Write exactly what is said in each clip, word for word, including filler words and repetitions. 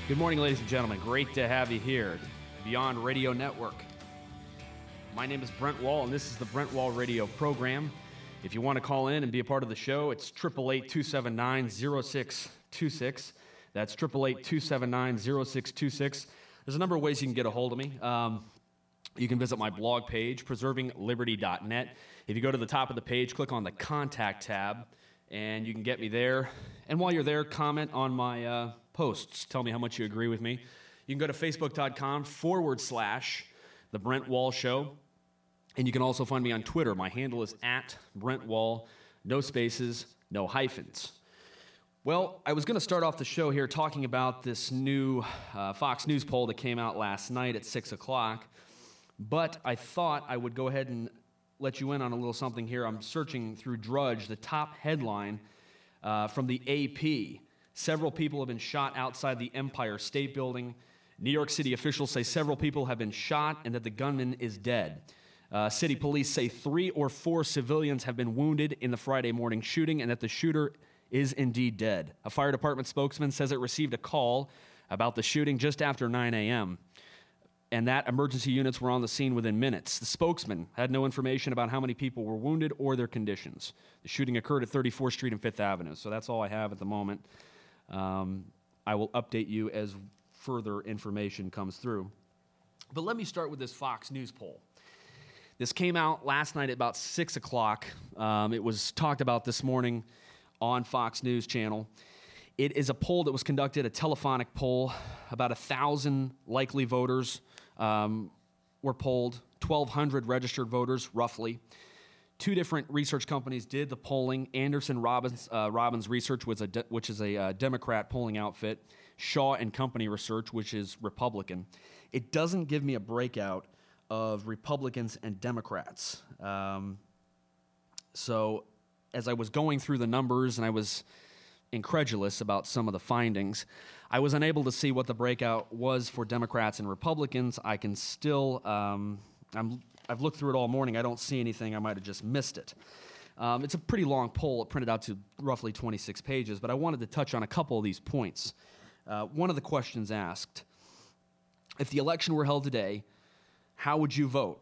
Good morning, ladies and gentlemen. Great to have you here, Beyond Radio Network. My name is Brent Wall, and this is the Brent Wall Radio program. If you want to call in and be a part of the show, it's eight eight eight, two seven nine, zero six two six. That's eight eight eight, two seven nine, zero six two six. There's a number of ways you can get a hold of me. Um, you can visit my blog page, preserving liberty dot net. If you go to the top of the page, click on the Contact tab, and you can get me there. And while you're there, comment on my uh, posts. Tell me how much you agree with me. You can go to facebook.com forward slash The Brent Wall Show. And you can also find me on Twitter. My handle is at Brent Wall, no spaces, no hyphens. Well, I was going to start off the show here talking about this new uh, Fox News poll that came out last night at six o'clock. But I thought I would go ahead and let you in on a little something here. I'm searching through Drudge, the top headline uh, from the A P. Several people have been shot outside the Empire State Building. New York City officials say several people have been shot and that the gunman is dead. Uh, city police say three or four civilians have been wounded in the Friday morning shooting and that the shooter is indeed dead. A fire department spokesman says it received a call about the shooting just after nine a.m. and that emergency units were on the scene within minutes. The spokesman had no information about how many people were wounded or their conditions. The shooting occurred at thirty-fourth Street and Fifth Avenue, so that's all I have at the moment. Um, I will update you as further information comes through. But let me start with this Fox News poll. This came out last night at about six o'clock. Um, it was talked about this morning on Fox News Channel. It is a poll that was conducted, a telephonic poll. About one thousand likely voters um, were polled, twelve hundred registered voters, roughly. Two different research companies did the polling. Anderson Robbins, uh, Robbins Research, was a de- which is a uh, Democrat polling outfit. Shaw and Company Research, which is Republican. It doesn't give me a breakout of Republicans and Democrats. Um, so as I was going through the numbers and I was incredulous about some of the findings, I was unable to see what the breakout was for Democrats and Republicans. I can still, um, I'm, I've looked through it all morning. I don't see anything. I might have just missed it. Um, it's a pretty long poll. It printed out to roughly twenty-six pages, but I wanted to touch on a couple of these points. Uh, one of the questions asked, if the election were held today, how would you vote?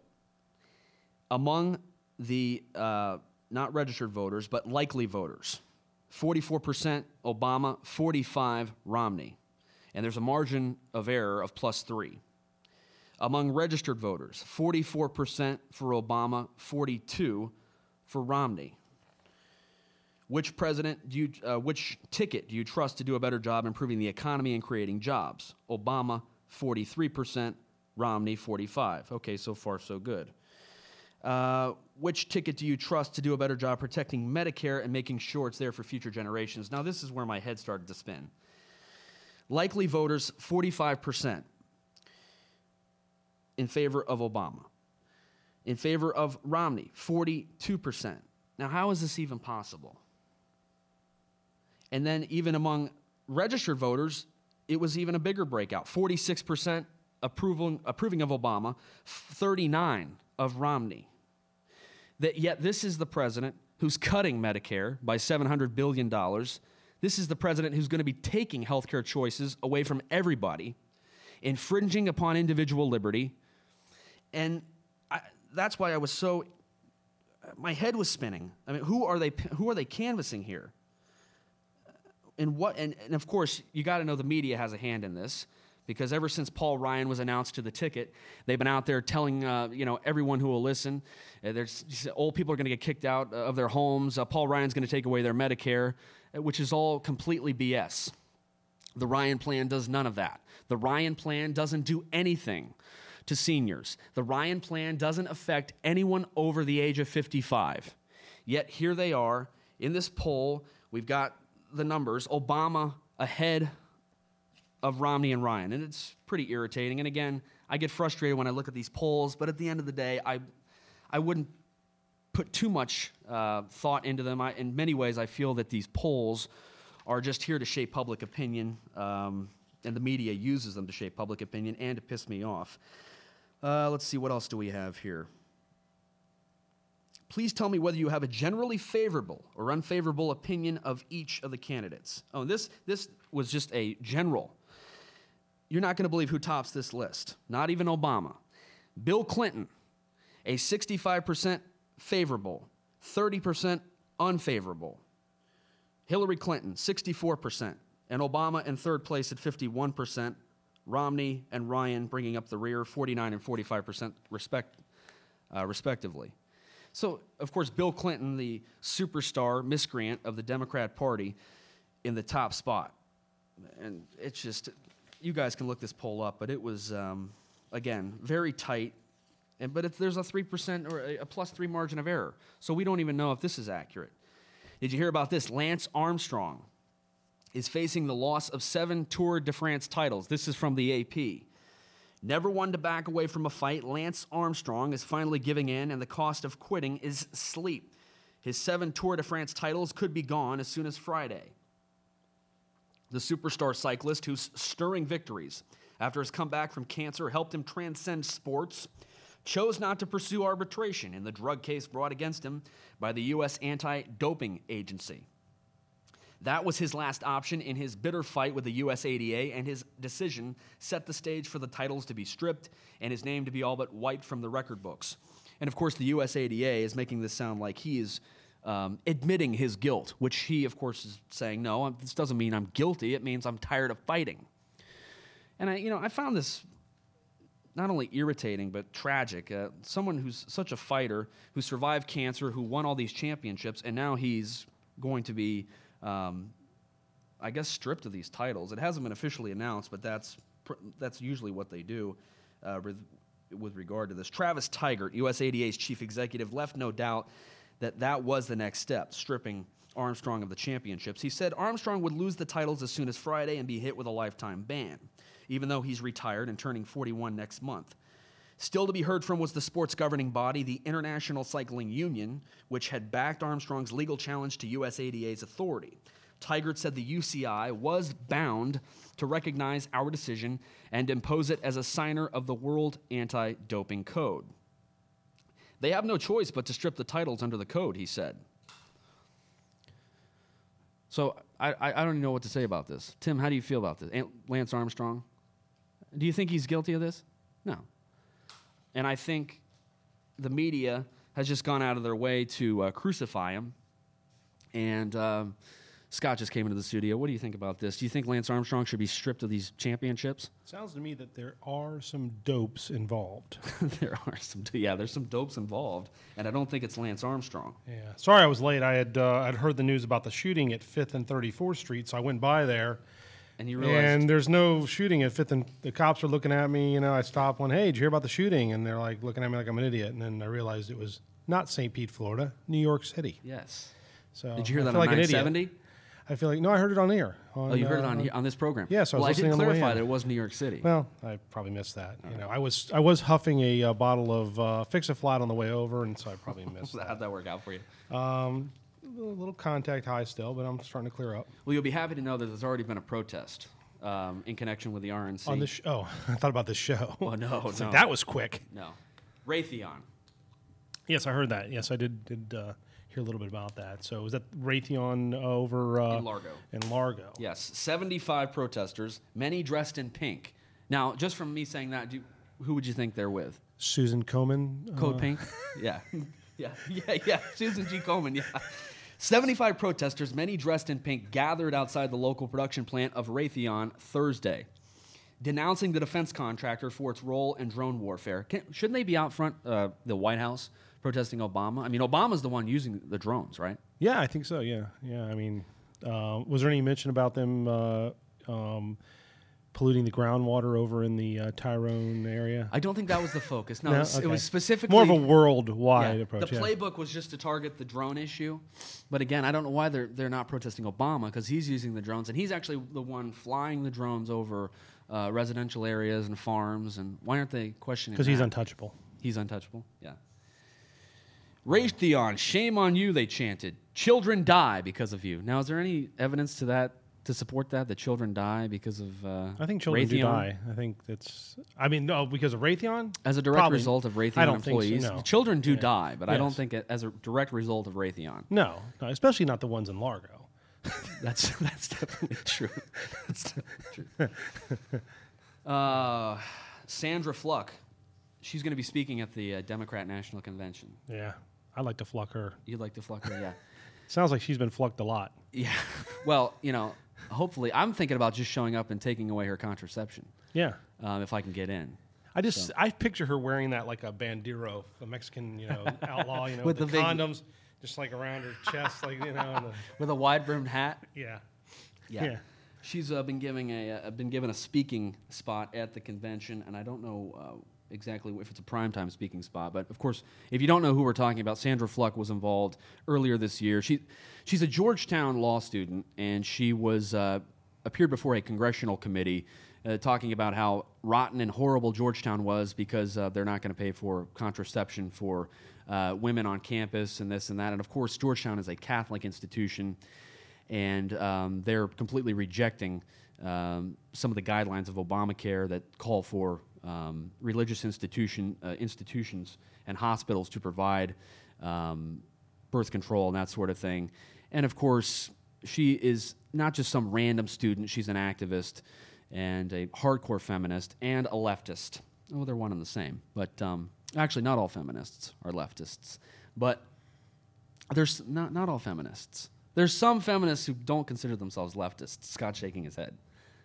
Among the uh, not registered voters, but likely voters, forty-four percent Obama, forty-five Romney. And there's a margin of error of plus three. Among registered voters, forty-four percent for Obama, forty-two for Romney. Which president do you, uh, which ticket do you trust to do a better job improving the economy and creating jobs? Obama, forty-three percent, Romney, forty-five. Okay, so far so good. Uh, which ticket do you trust to do a better job protecting Medicare and making sure it's there for future generations? Now, this is where my head started to spin. Likely voters, forty-five percent in favor of Obama. In favor of Romney, forty-two percent. Now, how is this even possible? And then even among registered voters, it was even a bigger breakout. forty-six percent approval, approving of Obama, thirty-nine of Romney. That yet this is the president who's cutting Medicare by seven hundred billion dollars. This is the president who's going to be taking healthcare choices away from everybody, infringing upon individual liberty. And I, that's why I was so, my head was spinning. I mean, who are they, who are they canvassing here? And what, and, and of course, you got to know the media has a hand in this, because ever since Paul Ryan was announced to the ticket, they've been out there telling uh, you know everyone who will listen, uh, there's old people are going to get kicked out of their homes. Uh, Paul Ryan's going to take away their Medicare, uh, which is all completely B S. The Ryan plan does none of that. The Ryan plan doesn't do anything to seniors. The Ryan plan doesn't affect anyone over the age of fifty-five. Yet here they are in this poll. We've got the numbers. Obama ahead of Romney and Ryan, and it's pretty irritating. And again, I get frustrated when I look at these polls, but at the end of the day, I I wouldn't put too much uh, thought into them. I, in many ways, I feel that these polls are just here to shape public opinion, um, and the media uses them to shape public opinion and to piss me off. Uh, let's see, what else do we have here? Please tell me whether you have a generally favorable or unfavorable opinion of each of the candidates. Oh, this this was just a general. you're not going to believe who tops this list. Not even Obama. Bill Clinton, a sixty-five percent favorable, thirty percent unfavorable. Hillary Clinton, sixty-four percent. And Obama in third place at fifty-one percent. Romney and Ryan bringing up the rear, forty-nine and forty-five percent respect, uh, respectively. So, of course, Bill Clinton, the superstar miscreant of the Democrat Party, in the top spot. And it's just, you guys can look this poll up, but it was, um, again, very tight. And But it's, there's a three percent or a, a plus three margin of error. So we don't even know if this is accurate. Did you hear about this? Lance Armstrong is facing the loss of seven Tour de France titles. This is from the A P. Never one to back away from a fight, Lance Armstrong is finally giving in, and the cost of quitting is sleep. His seven Tour de France titles could be gone as soon as Friday. The superstar cyclist, whose stirring victories after his comeback from cancer helped him transcend sports, chose not to pursue arbitration in the drug case brought against him by the U S Anti-Doping Agency. That was his last option in his bitter fight with the U S A D A, and his decision set the stage for the titles to be stripped and his name to be all but wiped from the record books. And of course, the U S A D A is making this sound like he is um, admitting his guilt, which he, of course, is saying, no, this doesn't mean I'm guilty. It means I'm tired of fighting. And I, you know, I found this not only irritating, but tragic. Uh, someone who's such a fighter, who survived cancer, who won all these championships, and now he's going to be, um, I guess, stripped of these titles. It hasn't been officially announced, but that's pr- that's usually what they do uh, with, with regard to this. Travis Tygart, U S A D A's chief executive, left no doubt that that was the next step, stripping Armstrong of the championships. He said Armstrong would lose the titles as soon as Friday and be hit with a lifetime ban, even though he's retired and turning forty-one next month. Still to be heard from was the sport's governing body, the International Cycling Union, which had backed Armstrong's legal challenge to U S A D A's authority. Tygart said the U C I was bound to recognize our decision and impose it as a signer of the World Anti-Doping Code. They have no choice but to strip the titles under the code, he said. So I, I, I don't even know what to say about this. Tim, how do you feel about this? Lance Armstrong? Do you think he's guilty of this? No. And I think the media has just gone out of their way to uh, crucify him. And um, Scott just came into the studio. What do you think about this? Do you think Lance Armstrong should be stripped of these championships? Sounds to me that there are some dopes involved. There are some, yeah, there's some dopes involved, and I don't think it's Lance Armstrong. Yeah, sorry I was late. I had uh, I'd heard the news about the shooting at Fifth and thirty-fourth Street, so I went by there. And you realized, and there's no shooting at Fifth, and the cops are looking at me. You know, I stopped one. Hey, did you hear about the shooting? And they're like looking at me like I'm an idiot. And then I realized it was not Saint Pete, Florida, New York City. Yes. So did you hear I that feel on like nine seventy? An idiot. I feel like no, I heard it on air. On, oh, you heard uh, it on on this program? Yeah, so I was well, I listening did on the way clarify in. that it was New York City. Well, I probably missed that. You know, I was I was huffing a uh, bottle of uh, Fix-A-Flat on the way over, and so I probably missed that. How'd that work out for you? Um, a little, little contact high still, but I'm starting to clear up. Well, you'll be happy to know that there's already been a protest um, in connection with the R N C. On the sh- oh, I thought about this show. Oh, no, It's no. like, that was quick. No. Raytheon. Yes, I heard that. Yes, I did did uh, hear a little bit about that. So was that Raytheon over uh, In Largo. In Largo. Yes, seventy-five protesters, many dressed in pink. Now, just from me saying that, do you, who would you think they're with? Susan Komen. Code uh, Pink? Yeah. Yeah, yeah, yeah. Susan G. Komen, yeah. seventy-five protesters, many dressed in pink, gathered outside the local production plant of Raytheon Thursday, denouncing the defense contractor for its role in drone warfare. Can, shouldn't they be out front, uh, the White House, protesting Obama? I mean, Obama's the one using the drones, right? Yeah, I think so. Yeah, yeah. I mean, uh, was there any mention about them uh, um, polluting the groundwater over in the uh, Tyrone area? I don't think that was the focus. No, No? it, was, Okay. it was specifically More of a worldwide yeah, approach. The yeah. playbook was just to target the drone issue, but again, I don't know why they're they're not protesting Obama, because he's using the drones and he's actually the one flying the drones over uh, residential areas and farms. And why aren't they questioning? Because he's that? untouchable. He's untouchable. Yeah. Raytheon, shame on you, they chanted. Children die because of you. Now, is there any evidence to that, to support that, that children die because of uh, I think children Raytheon? do die. I think that's. I mean, no, because of Raytheon. As a direct Probably- result of Raytheon I don't think so, employees, no. children do Yeah. die, but I don't Yes. think it, as a direct result of Raytheon. No, no, especially not the ones in Largo. That's that's definitely true. That's definitely true. Uh, Sandra Fluck. She's going to be speaking at the uh, Democrat National Convention. Yeah, I'd like to fluck her. You'd like to fluck her, yeah. Sounds like she's been flucked a lot. Yeah. Well, you know, hopefully, I'm thinking about just showing up and taking away her contraception. Yeah. Um, if I can get in. I just So. I picture her wearing that like a bandero, a Mexican, you know, outlaw, you know, With with the the big- condoms just like around her chest, like you know. And the, With a wide-brimmed hat. yeah. Yeah. Yeah. She's uh, been giving a uh, been given a speaking spot at the convention, and I don't know uh, exactly if it's a primetime speaking spot, but of course, if you don't know who we're talking about, Sandra Fluck was involved earlier this year. She she's a Georgetown law student, and she was uh, appeared before a congressional committee uh, talking about how rotten and horrible Georgetown was because uh, they're not going to pay for contraception for uh, women on campus and this and that. And of course, Georgetown is a Catholic institution. And um, they're completely rejecting um, some of the guidelines of Obamacare that call for um, religious institution uh, institutions and hospitals to provide um, birth control and that sort of thing. And of course, she is not just some random student; she's an activist and a hardcore feminist and a leftist. Oh, they're one and the same. But um, actually, not all feminists are leftists. But there's not not all feminists. There's some feminists who don't consider themselves leftists. Scott's shaking his head.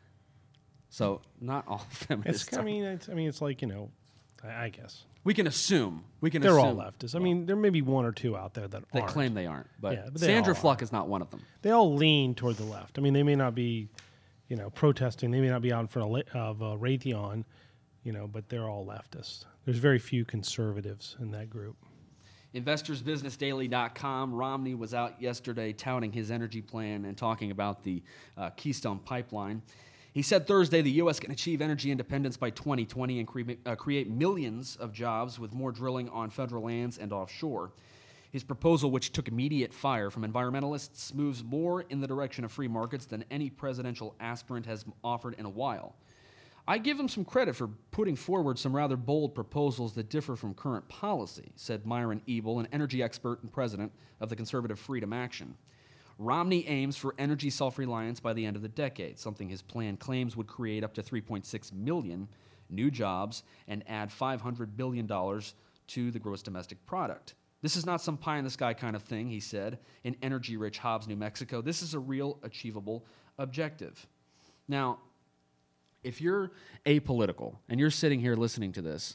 So not all feminists. It's, I mean, it's, I mean, it's like you know, I, I guess we can assume. We can. they're assume, all leftists. I mean, there may be one or two out there that That aren't. claim they aren't, but, Yeah, but they Sandra all Fluck are. is not one of them. They all lean toward the left. I mean, they may not be, you know, protesting. They may not be out in front of, La- of uh, Raytheon, you know, but they're all leftists. There's very few conservatives in that group. Investors Business Daily dot com. Romney was out yesterday touting his energy plan and talking about the uh, Keystone Pipeline. He said Thursday the U S can achieve energy independence by twenty twenty and cre- uh, create millions of jobs with more drilling on federal lands and offshore. His proposal, which took immediate fire from environmentalists, moves more in the direction of free markets than any presidential aspirant has offered in a while. I give him some credit for putting forward some rather bold proposals that differ from current policy, said Myron Ebel, an energy expert and president of the conservative Freedom Action. Romney aims for energy self-reliance by the end of the decade, something his plan claims would create up to three point six million new jobs and add five hundred billion dollars to the gross domestic product. This is not some pie-in-the-sky kind of thing, he said, in energy-rich Hobbs, New Mexico. This is a real, achievable objective. Now, if you're apolitical and you're sitting here listening to this,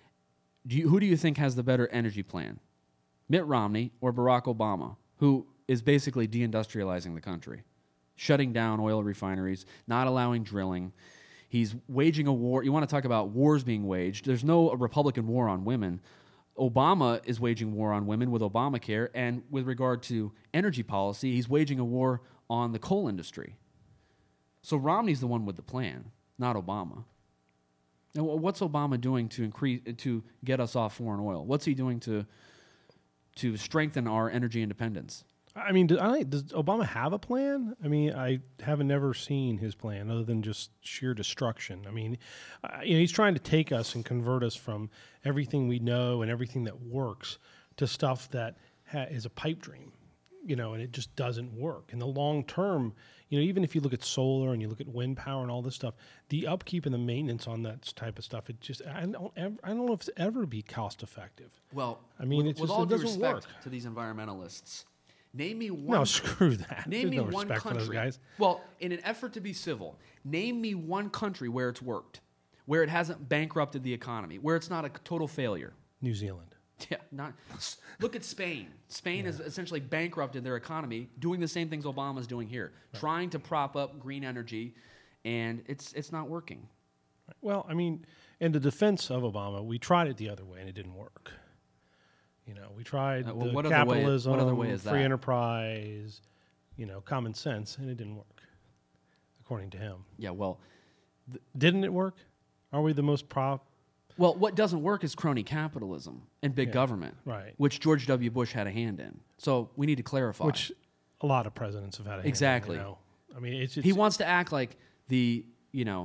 do you, who do you think has the better energy plan? Mitt Romney or Barack Obama, who is basically deindustrializing the country, shutting down oil refineries, not allowing drilling. He's waging a war. You want to talk about wars being waged. There's no Republican war on women. Obama is waging war on women with Obamacare, and with regard to energy policy, he's waging a war on the coal industry. So Romney's the one with the plan, not Obama. Now, what's Obama doing to increase to get us off foreign oil? What's he doing to to strengthen our energy independence? I mean, do, I, does Obama have a plan? I mean, I haven't never seen his plan other than just sheer destruction. I mean, uh, you know, he's trying to take us and convert us from everything we know and everything that works to stuff that ha- is a pipe dream, you know, and it just doesn't work. In the long term, you know, even if you look at solar and you look at wind power and all this stuff, the upkeep and the maintenance on that type of stuff, it just, I don't ever, I don't know if it's ever be cost effective. Well, I mean, with, it with just- all it due doesn't respect work. to these environmentalists, name me one. No, screw that. Name There's me no one respect for country. those guys. Well, in an effort to be civil, name me one country where it's worked, where it hasn't bankrupted the economy, where it's not a total failure. New Zealand. Yeah, not. Look at Spain. Spain has essentially bankrupted their economy, doing the same things Obama's doing here, right. Trying to prop up green energy, and it's it's not working. Well, I mean, in the defense of Obama, we tried it the other way, and it didn't work. You know, we tried Uh, well, the what other way- capitalism, what other way is free that? enterprise, you know, common sense, and it didn't work, according to him. Yeah, well, Didn't it work? Are we the most prop? well, what doesn't work is crony capitalism and big Yeah, government, right. which George W. Bush had a hand in. So we need to clarify. Which a lot of presidents have had a hand in, Exactly. you know? I mean, it's, it's He wants to act like the, you know,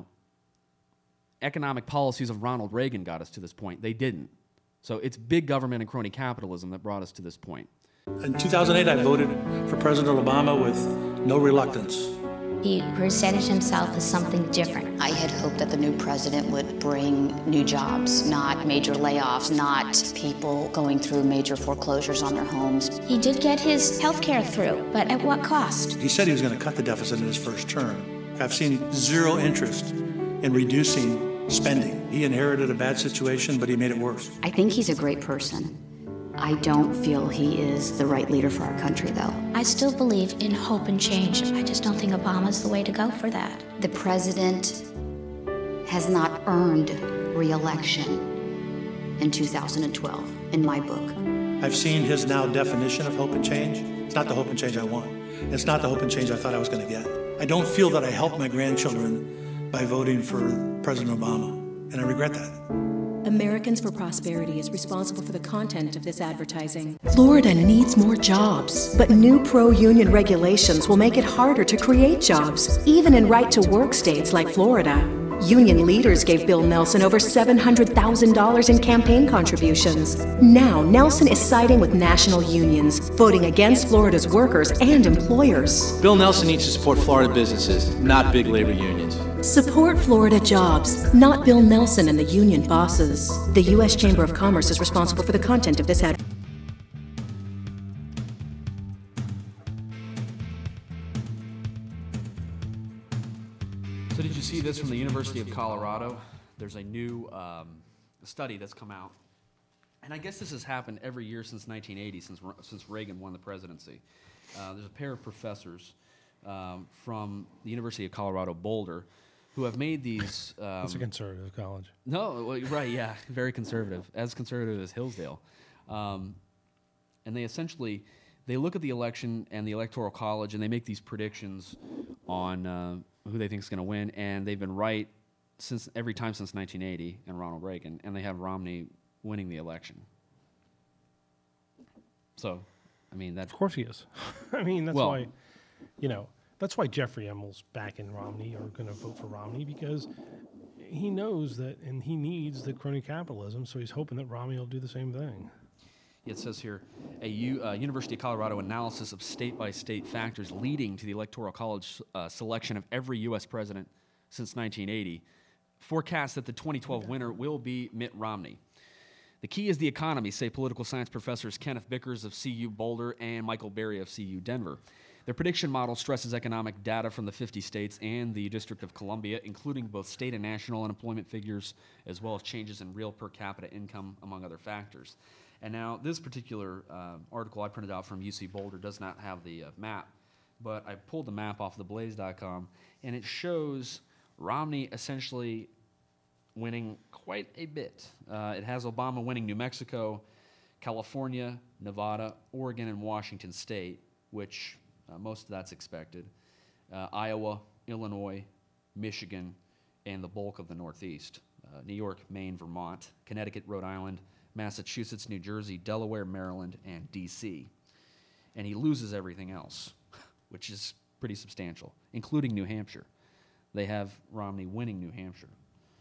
economic policies of Ronald Reagan got us to this point. They didn't. So it's big government and crony capitalism that brought us to this point. In two thousand eight, I voted for President Obama with no reluctance. He presented himself as something different. I had hoped that the new president would bring new jobs, not major layoffs, not people going through major foreclosures on their homes. He did get his health care through, but at what cost? He said he was going to cut the deficit in his first term. I've seen zero interest in reducing spending. He inherited a bad situation, but he made it worse. I think he's a great person. I don't feel he is the right leader for our country, though. I still believe in hope and change. I just don't think Obama's the way to go for that. The president has not earned re-election in two thousand twelve, in my book. I've seen his now definition of hope and change. It's not the hope and change I want. It's not the hope and change I thought I was going to get. I don't feel that I helped my grandchildren by voting for President Obama, and I regret that. Americans for Prosperity is responsible for the content of this advertising. Florida needs more jobs, but new pro-union regulations will make it harder to create jobs, even in right-to-work states like Florida. Union leaders gave Bill Nelson over seven hundred thousand dollars in campaign contributions. Now, Nelson is siding with national unions, voting against Florida's workers and employers. Bill Nelson needs to support Florida businesses, not big labor unions. Support Florida jobs, not Bill Nelson and the union bosses. The U S Chamber of Commerce is responsible for the content of this ad. So did you see this from the University of Colorado? There's a new um, study that's come out. And I guess this has happened every year since nineteen eighty, since, since Reagan won the presidency. Uh, there's a pair of professors um, from the University of Colorado Boulder who have made these... Um, It's a conservative college. No, well, right, yeah, very conservative, as conservative as Hillsdale. Um, and they essentially, they look at the election and the Electoral College and they make these predictions on uh, who they think is going to win, and they've been right since every time since nineteen eighty and Ronald Reagan, and they have Romney winning the election. So, I mean, that... Of course he is. I mean, that's Well, why, you know, that's why Jeffrey Emmel's back in Romney or going to vote for Romney, because he knows that, and he needs the crony capitalism, so he's hoping that Romney will do the same thing. It says here, a U, uh, University of Colorado analysis of state-by-state factors leading to the Electoral College uh, selection of every U S president since nineteen eighty forecasts that the twenty twelve winner will be Mitt Romney. The key is the economy, say political science professors Kenneth Bickers of C U Boulder and Michael Berry of C U Denver. Their prediction model stresses economic data from the fifty states and the District of Columbia, including both state and national unemployment figures, as well as changes in real per capita income, among other factors. And now, this particular uh, article I printed out from U C Boulder does not have the uh, map, but I pulled the map off the blaze dot com, and it shows Romney essentially winning quite a bit. Uh, it has Obama winning New Mexico, California, Nevada, Oregon, and Washington State, which uh, most of that's expected, uh, Iowa, Illinois, Michigan, and the bulk of the Northeast, uh, New York, Maine, Vermont, Connecticut, Rhode Island, Massachusetts, New Jersey, Delaware, Maryland, and D C And he loses everything else, which is pretty substantial, including New Hampshire. They have Romney winning New Hampshire.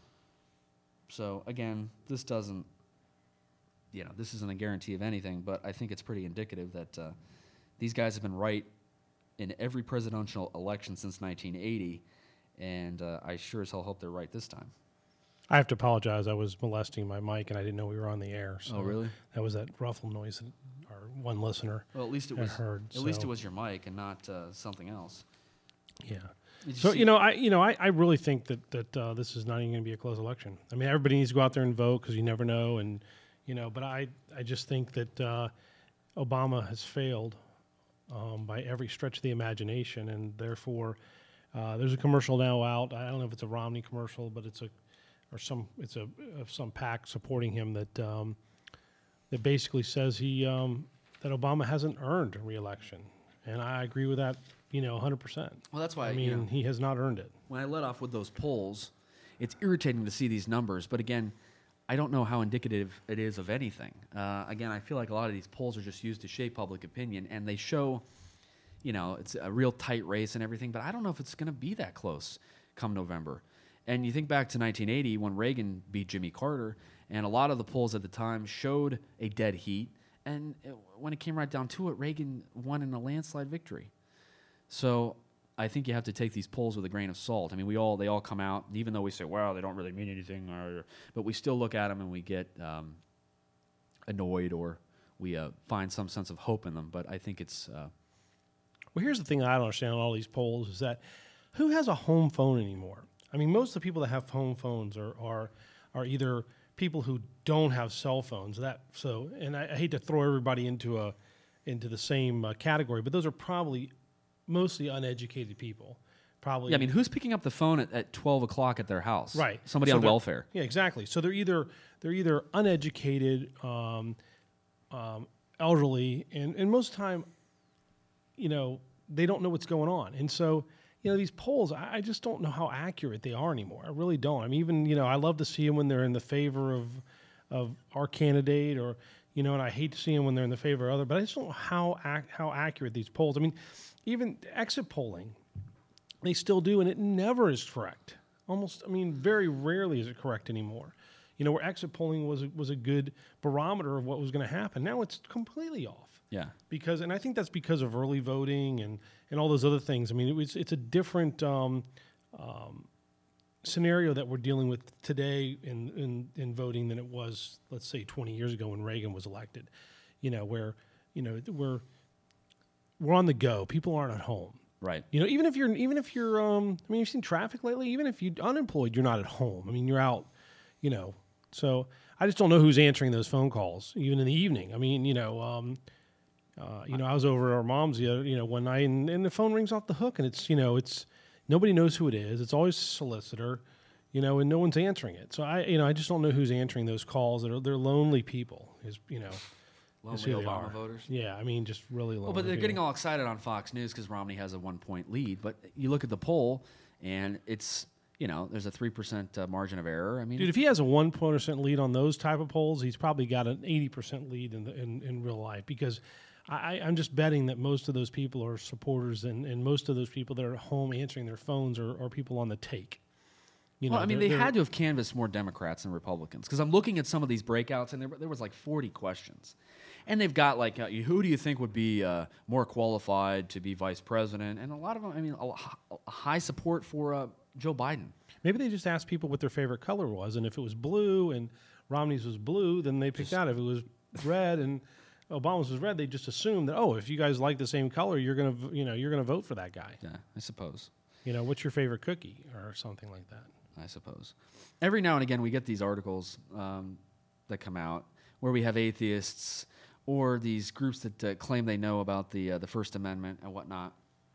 So again, this doesn't, you know, this isn't a guarantee of anything, but I think it's pretty indicative that uh, these guys have been right in every presidential election since nineteen eighty, and uh, I sure as hell hope they're right this time. I have to apologize. I was molesting my mic, and I didn't know we were on the air. So Oh, really? That was that ruffle noise that our one listener Well, at least it had was heard. at least it so- was your mic and not uh, something else. Yeah. Did you So see- you know, I you know, I, I really think that that uh, this is not even going to be a close election. I mean, everybody needs to go out there and vote because you never know, and you know. But I I just think that uh, Obama has failed um, by every stretch of the imagination, and therefore uh, there's a commercial now out. I don't know if it's a Romney commercial, but it's a or some it's a of some PAC supporting him that um, that basically says he um, that Obama hasn't earned a re-election, and I agree with that. You know, one hundred percent. Well, that's why I you mean, know, he has not earned it. when I let off with those polls, it's irritating to see these numbers. But again, I don't know how indicative it is of anything. Uh, again, I feel like a lot of these polls are just used to shape public opinion, and they show, you know, it's a real tight race and everything. But I don't know if it's going to be that close come November. And you think back to nineteen eighty when Reagan beat Jimmy Carter, and a lot of the polls at the time showed a dead heat. And it, when it came right down to it, Reagan won in a landslide victory. So I think you have to take these polls with a grain of salt. I mean, we all they all come out, even though we say, well, they don't really mean anything, or, but we still look at them and we get um, annoyed, or we uh, find some sense of hope in them. But I think it's... Uh, well, here's the thing I don't understand on all these polls is that who has a home phone anymore? I mean, most of the people that have home phones are are, are either people who don't have cell phones. That so, and I, I hate to throw everybody into a into the same uh, category, but those are probably mostly uneducated people. Probably. Yeah, I mean, who's picking up the phone at, at twelve o'clock at their house? Right. Somebody so on welfare. Yeah, exactly. So they're either they're either uneducated, um, um, elderly, and, and most of the time, you know, they don't know what's going on. And so, you know, these polls, I, I just don't know how accurate they are anymore. I really don't. I mean, even, you know, I love to see them when they're in the favor of of our candidate, or, you know, and I hate to see them when they're in the favor of other, but I just don't know how ac- how accurate these polls. I mean, even exit polling, they still do, and it never is correct. Almost, I mean, very rarely is it correct anymore. You know, where exit polling was was a good barometer of what was going to happen. Now it's completely off. Yeah. Because, and I think that's because of early voting and, and all those other things. I mean, it was, it's a different um, um, scenario that we're dealing with today in, in, in voting than it was, let's say, twenty years ago when Reagan was elected. You know, where, you know, we're we're on the go. People aren't at home. Right. You know, even if you're, even if you're, um, I mean, you've seen traffic lately. Even if you're unemployed, you're not at home. I mean, you're out. You know, so I just don't know who's answering those phone calls, even in the evening. I mean, you know, um, uh, you know, I was over at our mom's the other, you know, one night, and, and the phone rings off the hook, and it's, you know, it's nobody knows who it is. It's always a solicitor, you know, and no one's answering it. So I, you know, I just don't know who's answering those calls. They're they're lonely people, is you know. Lonely Obama voters. Yeah, I mean, just really lonely. Well, but they're people. getting all excited on Fox News because Romney has a one-point lead. But you look at the poll, and it's, you know, there's a three percent uh, margin of error. I mean, dude, if he has a one percent lead on those type of polls, he's probably got an eighty percent lead in, the, in in real life. Because I, I'm just betting that most of those people are supporters, and, and most of those people that are at home answering their phones are, are people on the take. You well, know, I mean, they're, they they're, had to have canvassed more Democrats than Republicans, because I'm looking at some of these breakouts, and there, there was like forty questions. And they've got like, uh, who do you think would be uh, more qualified to be vice president? And a lot of them, I mean, a, a high support for uh, Joe Biden. Maybe they just asked people what their favorite color was, and if it was blue and Romney's was blue, then they picked just, out. If it was red and Obama's was red, they just assumed that, oh, if you guys like the same color, you're gonna, you know, you're gonna vote for that guy. Yeah, I suppose. You know, what's your favorite cookie or something like that? I suppose. Every now and again, we get these articles um, that come out where we have atheists or these groups that uh, claim they know about the uh, the First Amendment and whatnot,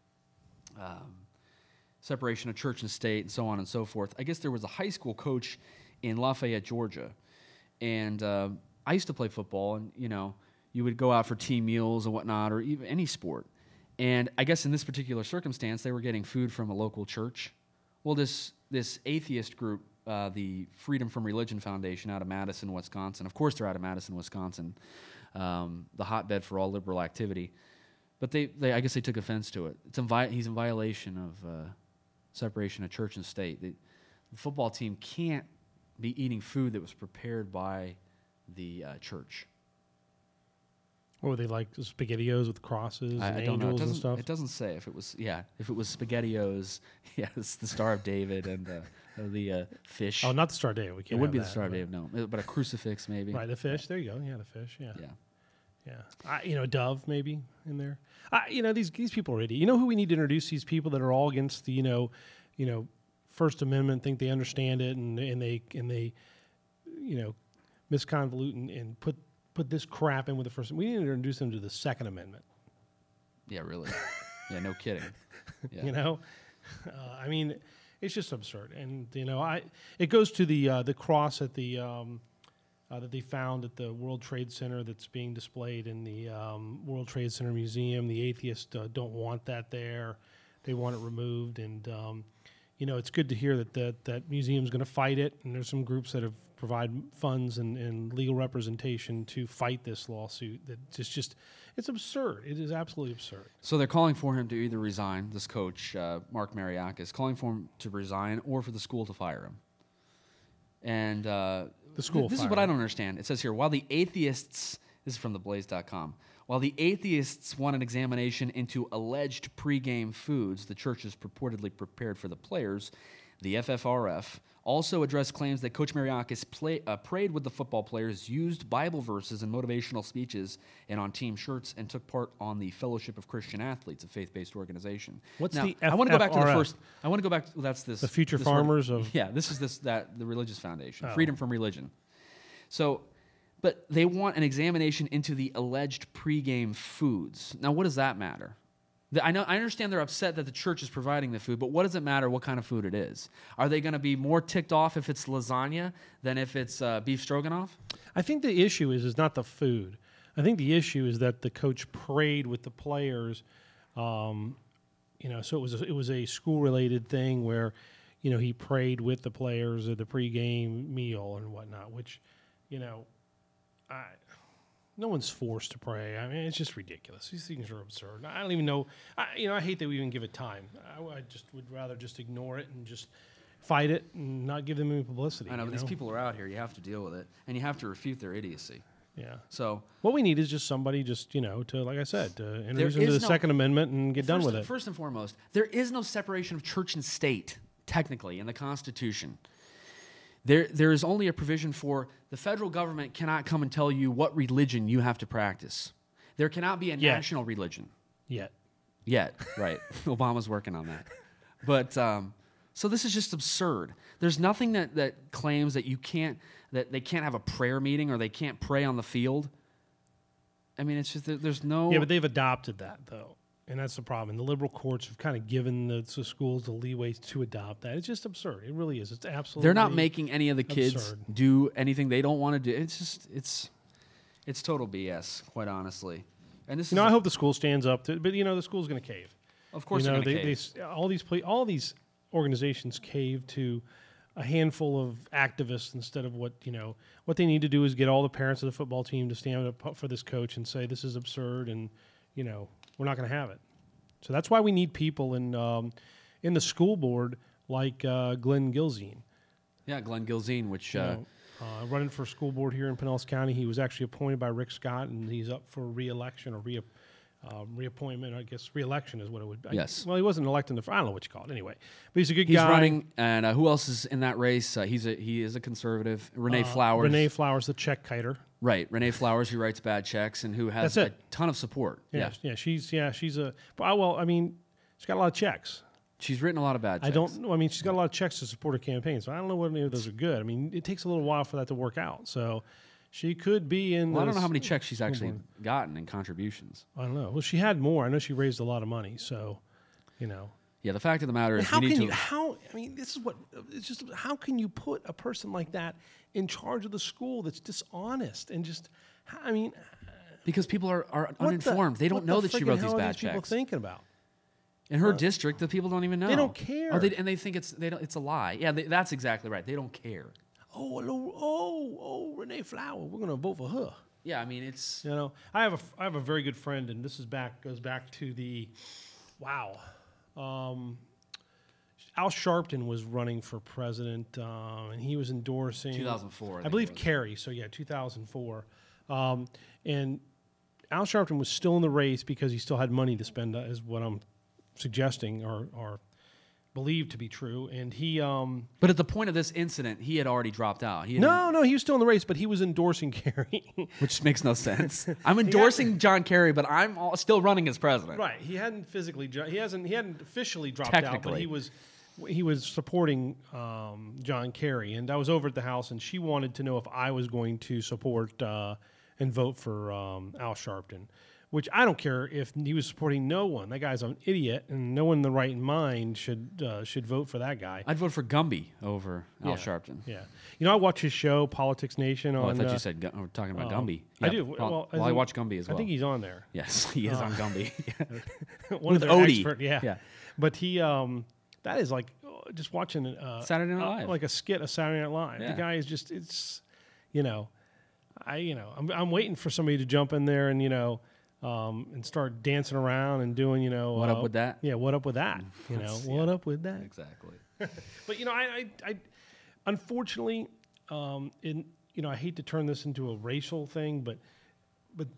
um, separation of church and state, and so on and so forth. I guess there was a high school coach in Lafayette, Georgia, and uh, I used to play football, and you know, you would go out for team meals and whatnot, or even any sport. And I guess in this particular circumstance, they were getting food from a local church. Well, this this atheist group, uh, the Freedom from Religion Foundation out of Madison, Wisconsin. Of course, they're out of Madison, Wisconsin. Um, the hotbed for all liberal activity, but they, they I guess they took offense to it. It's in vi- he's in violation of uh, separation of church and state. The, the football team can't be eating food that was prepared by the uh, church. Or were they like SpaghettiOs with crosses I, and I don't know. It angels and doesn't, stuff? it doesn't say if it was. Yeah, if it was SpaghettiOs, yeah, it's the Star of David and uh, the uh, fish. Oh, not the Star of David. We can't it would have be that, the Star of but- David, no, but a crucifix maybe. Right, the fish. There you go. Yeah, the fish. Yeah. Yeah. Yeah, I, you know, dove maybe in there. I, you know, these these people are idiots. You know who we need to introduce? These people that are all against the, you know, you know, First Amendment, think they understand it, and and they and they, you know, misconvolute and, and put put this crap in with the First. We need to introduce them to the Second Amendment. Yeah, really. Yeah, no kidding. Yeah. You know, uh, I mean, it's just absurd, and you know, I it goes to the uh, the cross at the. Um, Uh, that they found at the World Trade Center that's being displayed in the um, World Trade Center Museum. The atheists uh, don't want that there. They want it removed. And, um, you know, it's good to hear that that, that museum's going to fight it. And there's some groups that have provide funds and, and legal representation to fight this lawsuit. That it's just, it's absurd. It is absolutely absurd. So they're calling for him to either resign, this coach, uh, Mark Mariakis, calling for him to resign or for the school to fire him. And uh, the school th- this is what I don't understand. It says here, while the atheists, this is from the blaze dot com, While the atheists want an examination into alleged pregame foods the churches purportedly prepared for the players, the F F R F also addressed claims that Coach Mariakis play, uh, prayed with the football players, used Bible verses and motivational speeches and on team shirts, and took part on the Fellowship of Christian Athletes, a faith-based organization. What's now, the I want to go back to the F F R F? first. I want to go back. To, that's this. The Future this Farmers org- of- Yeah, this is this that the Religious Foundation, Oh. Freedom from Religion. So, but they want an examination into the alleged pregame foods. Now, what does that matter? The- I know I understand they're upset that the church is providing the food, but what does it matter what kind of food it is? Are they going to be more ticked off if it's lasagna than if it's uh, beef stroganoff? I think the issue is is not the food. I think the issue is that the coach prayed with the players. Um, you know, so it was a, it was a school related thing where, you know, he prayed with the players at the pregame meal and whatnot. Which, you know, I. No one's forced to pray. I mean, it's just ridiculous. These things are absurd. I don't even know. I, you know, I hate that we even give it time. I, I just would rather just ignore it and just fight it and not give them any publicity. I know, you but these people are out here. You have to deal with it, and you have to refute their idiocy. Yeah. So what we need is just somebody, just you know, to like I said, to There introduce them to is the no- Second Amendment and get done first, with it. First and foremost, there is no separation of church and state, technically, in the Constitution. There, there is only a provision for the federal government cannot come and tell you what religion you have to practice. There cannot be a Yet. national religion. Yet. Yet, right. Obama's working on that. But, um, so this is just absurd. There's nothing that, that claims that you can't, that they can't have a prayer meeting or they can't pray on the field. I mean, it's just, there- there's no... Yeah, but they've adopted that though, and that's the problem. And the liberal courts have kind of given the, the schools the leeway to adopt that. It's just absurd. It really is. It's absolutely. They're not making any of the kids absurd. do anything they don't want to do. It's just, it's, it's total B S, quite honestly. And this You is know, a- I hope the school stands up to, but you know, the school's going to cave. Of course you know, they're gonna they, cave. they s- all these pla- all these organizations cave to a handful of activists instead of what you know what they need to do is get all the parents of the football team to stand up for this coach and say this is absurd and you know we're not going to have it. So that's why we need people in um, in the school board like uh, Glenn Gilzine. Yeah, Glenn Gilzine, which You uh, know, uh, running for school board here in Pinellas County. He was actually appointed by Rick Scott, and he's up for re-election or re- uh, reappointment. I guess re-election is what it would be. Yes. Well, he wasn't elected in the. I don't know what you call it anyway. But he's a good he's guy. running. And uh, who else is in that race? Uh, he's a he is a conservative. Renee Uh, Flowers. Renee Flowers, the check kiter. Right, Renee Flowers, who writes bad checks and who has That's a it. ton of support. Yeah, yeah. She's yeah. She's a. But, well, I mean, she's got a lot of checks. She's written a lot of bad checks. I don't know. I mean, she's got a lot of checks to support her campaign, so I don't know whether any of those are good. I mean, it takes a little while for that to work out. So she could be in. Well, I don't the know how many s- checks she's school actually board. gotten in contributions. I don't know. Well, she had more. I know she raised a lot of money. So, you know. Yeah, the fact of the matter And is, how we need can to. you? How? I mean, this is what. It's just how can you put a person like that in charge of the school that's dishonest and just? I mean, Because people are, are what the- uninformed. they don't what know the that she friggin' wrote hell these are bad these people checks. thinking about? In her Uh, district, the people don't even know. They don't care. Or they, and they think it's they don't, it's a lie. Yeah, they, that's exactly right. They don't care. Oh, hello, oh, oh, Renee Flower. We're going to vote for her. Yeah, I mean it's. You know, I have a I have a very good friend, and this is back goes back to the, wow, um, Al Sharpton was running for president, um, and he was endorsing two thousand four, I I, think believe it was. Kerry. So yeah, two thousand four, um, and Al Sharpton was still in the race because he still had money to spend, uh, is what I'm suggesting or or believed to be true, and he. Um, But at the point of this incident, he had already dropped out. He had, no, no, he was still in the race, but he was endorsing Kerry. which makes no sense. I'm endorsing John Kerry, but I'm all, still running as president. Right. He hadn't physically. jo- He hasn't. He hadn't officially dropped out, but Technically. he was. He was supporting um, John Kerry, and I was over at the house, and she wanted to know if I was going to support uh, and vote for um, Al Sharpton, which I don't care if he was supporting no one. That guy's an idiot, and no one in the right mind should uh, should vote for that guy. I'd vote for Gumby over Al Yeah. Sharpton. Yeah. You know, I watch his show, Politics Nation. Oh, I on, thought uh, you said Gu- we're talking about um, Gumby. I Yep. do. Well, Well, well, as I in- watch Gumby as well. I think he's on there. Yes, he is Uh, on Gumby. One With of their Odie. expert, yeah. Yeah. But he, um, that is like uh, just watching uh, Saturday Night uh, Live. like a skit of Saturday Night Live. Yeah. The guy is just, it's, you know, I, you know, I'm, I'm waiting for somebody to jump in there and you know, um, and start dancing around and doing, you know, What uh, up with that? Yeah, what up with that? You know, That's- what yeah. up with that? Exactly. But you know, I, I, I unfortunately, um, in you know, I hate to turn this into a racial thing, but but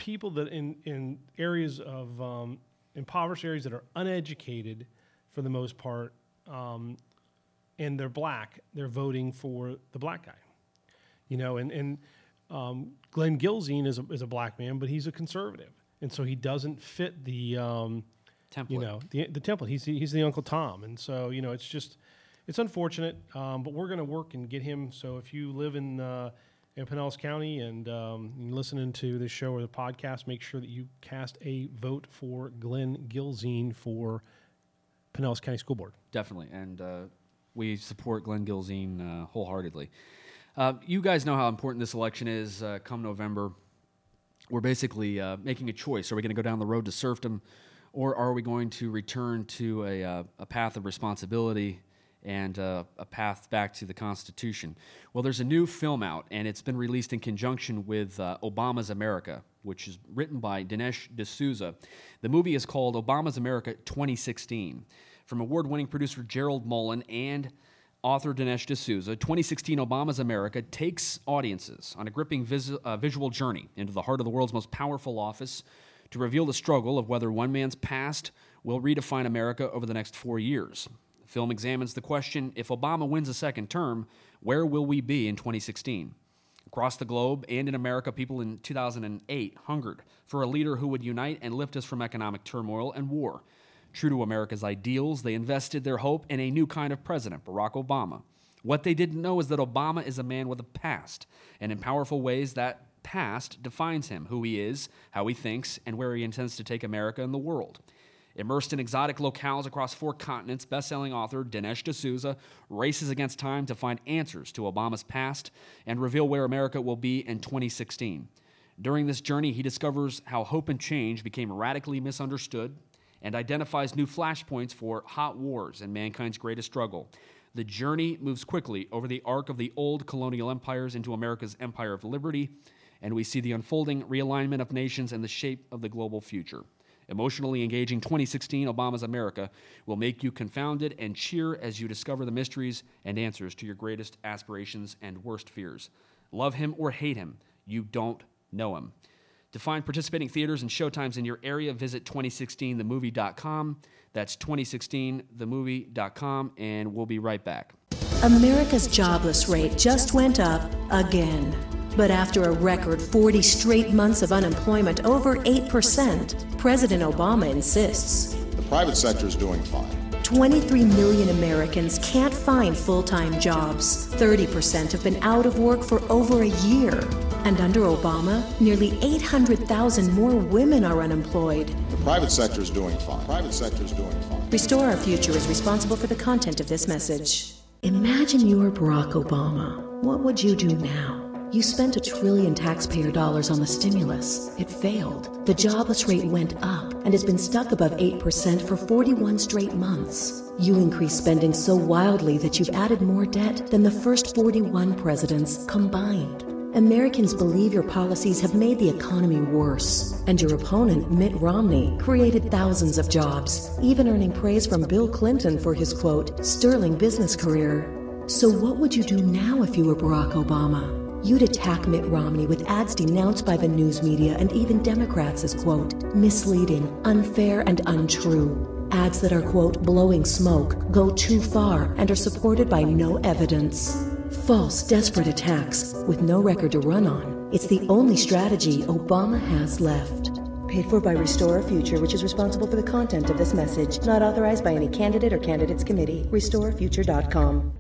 people that in, in areas of um, impoverished areas that are uneducated for the most part, um, and they're black, they're voting for the black guy. You know, and, and um, Glenn Gilzine is a, is a black man, but he's a conservative. And so he doesn't fit the, um, template. you know, the, the template. He's the, he's the Uncle Tom. And so, you know, it's just, it's unfortunate, um, but we're going to work and get him. So if you live in, uh, in Pinellas County and um, you're listening to this show or the podcast, make sure that you cast a vote for Glenn Gilzine for Pinellas County School Board. Definitely. And uh, we support Glenn Gilzine uh, wholeheartedly. Uh, you guys know how important this election is uh, come November. We're basically uh, making a choice. Are we going to go down the road to serfdom, or are we going to return to a, uh, a path of responsibility and uh, a path back to the Constitution? Well, there's a new film out, and it's been released in conjunction with uh, Obama's America, which is written by Dinesh D'Souza. The movie is called Obama's America twenty sixteen. From award-winning producer Gerald Mullen and author Dinesh D'Souza, twenty sixteen Obama's America takes audiences on a gripping vis- uh, visual journey into the heart of the world's most powerful office to reveal the struggle of whether one man's past will redefine America over the next four years. The film examines the question, if Obama wins a second term, where will we be in twenty sixteen? Across the globe and in America, people in two thousand eight hungered for a leader who would unite and lift us from economic turmoil and war. True to America's ideals, they invested their hope in a new kind of president, Barack Obama. What they didn't know is that Obama is a man with a past, and in powerful ways that past defines him, who he is, how he thinks, and where he intends to take America and the world. Immersed in exotic locales across four continents, best-selling author Dinesh D'Souza races against time to find answers to Obama's past and reveal where America will be in twenty sixteen. During this journey, he discovers how hope and change became radically misunderstood, and identifies new flashpoints for hot wars and mankind's greatest struggle. The journey moves quickly over the arc of the old colonial empires into America's empire of liberty, and we see the unfolding realignment of nations and the shape of the global future. Emotionally engaging twenty sixteen Obama's America will make you confounded and cheer as you discover the mysteries and answers to your greatest aspirations and worst fears. Love him or hate him, you don't know him. To find participating theaters and showtimes in your area, visit twenty sixteen the movie dot com. That's twenty sixteen the movie dot com, and we'll be right back. America's jobless rate just went up again. But after a record forty straight months of unemployment over eight percent, President Obama insists the private sector is doing fine. twenty-three million Americans can't find full-time jobs. thirty percent have been out of work for over a year. And under Obama, nearly eight hundred thousand more women are unemployed. The private sector is doing fine. Private sector is doing fine. Restore Our Future is responsible for the content of this message. Imagine you're Barack Obama. What would you do now? You spent a trillion taxpayer dollars on the stimulus. It failed. The jobless rate went up and has been stuck above eight percent for forty-one straight months. You increased spending so wildly that you've added more debt than the first forty-one presidents combined. Americans believe your policies have made the economy worse, and your opponent, Mitt Romney, created thousands of jobs, even earning praise from Bill Clinton for his, quote, sterling business career. So what would you do now if you were Barack Obama? You'd attack Mitt Romney with ads denounced by the news media and even Democrats as, quote, misleading, unfair, and untrue. Ads that are, quote, blowing smoke, go too far, and are supported by no evidence. False, desperate attacks with no record to run on. It's the only strategy Obama has left. Paid for by Restore Our Future, which is responsible for the content of this message. Not authorized by any candidate or candidates committee. restore future dot com.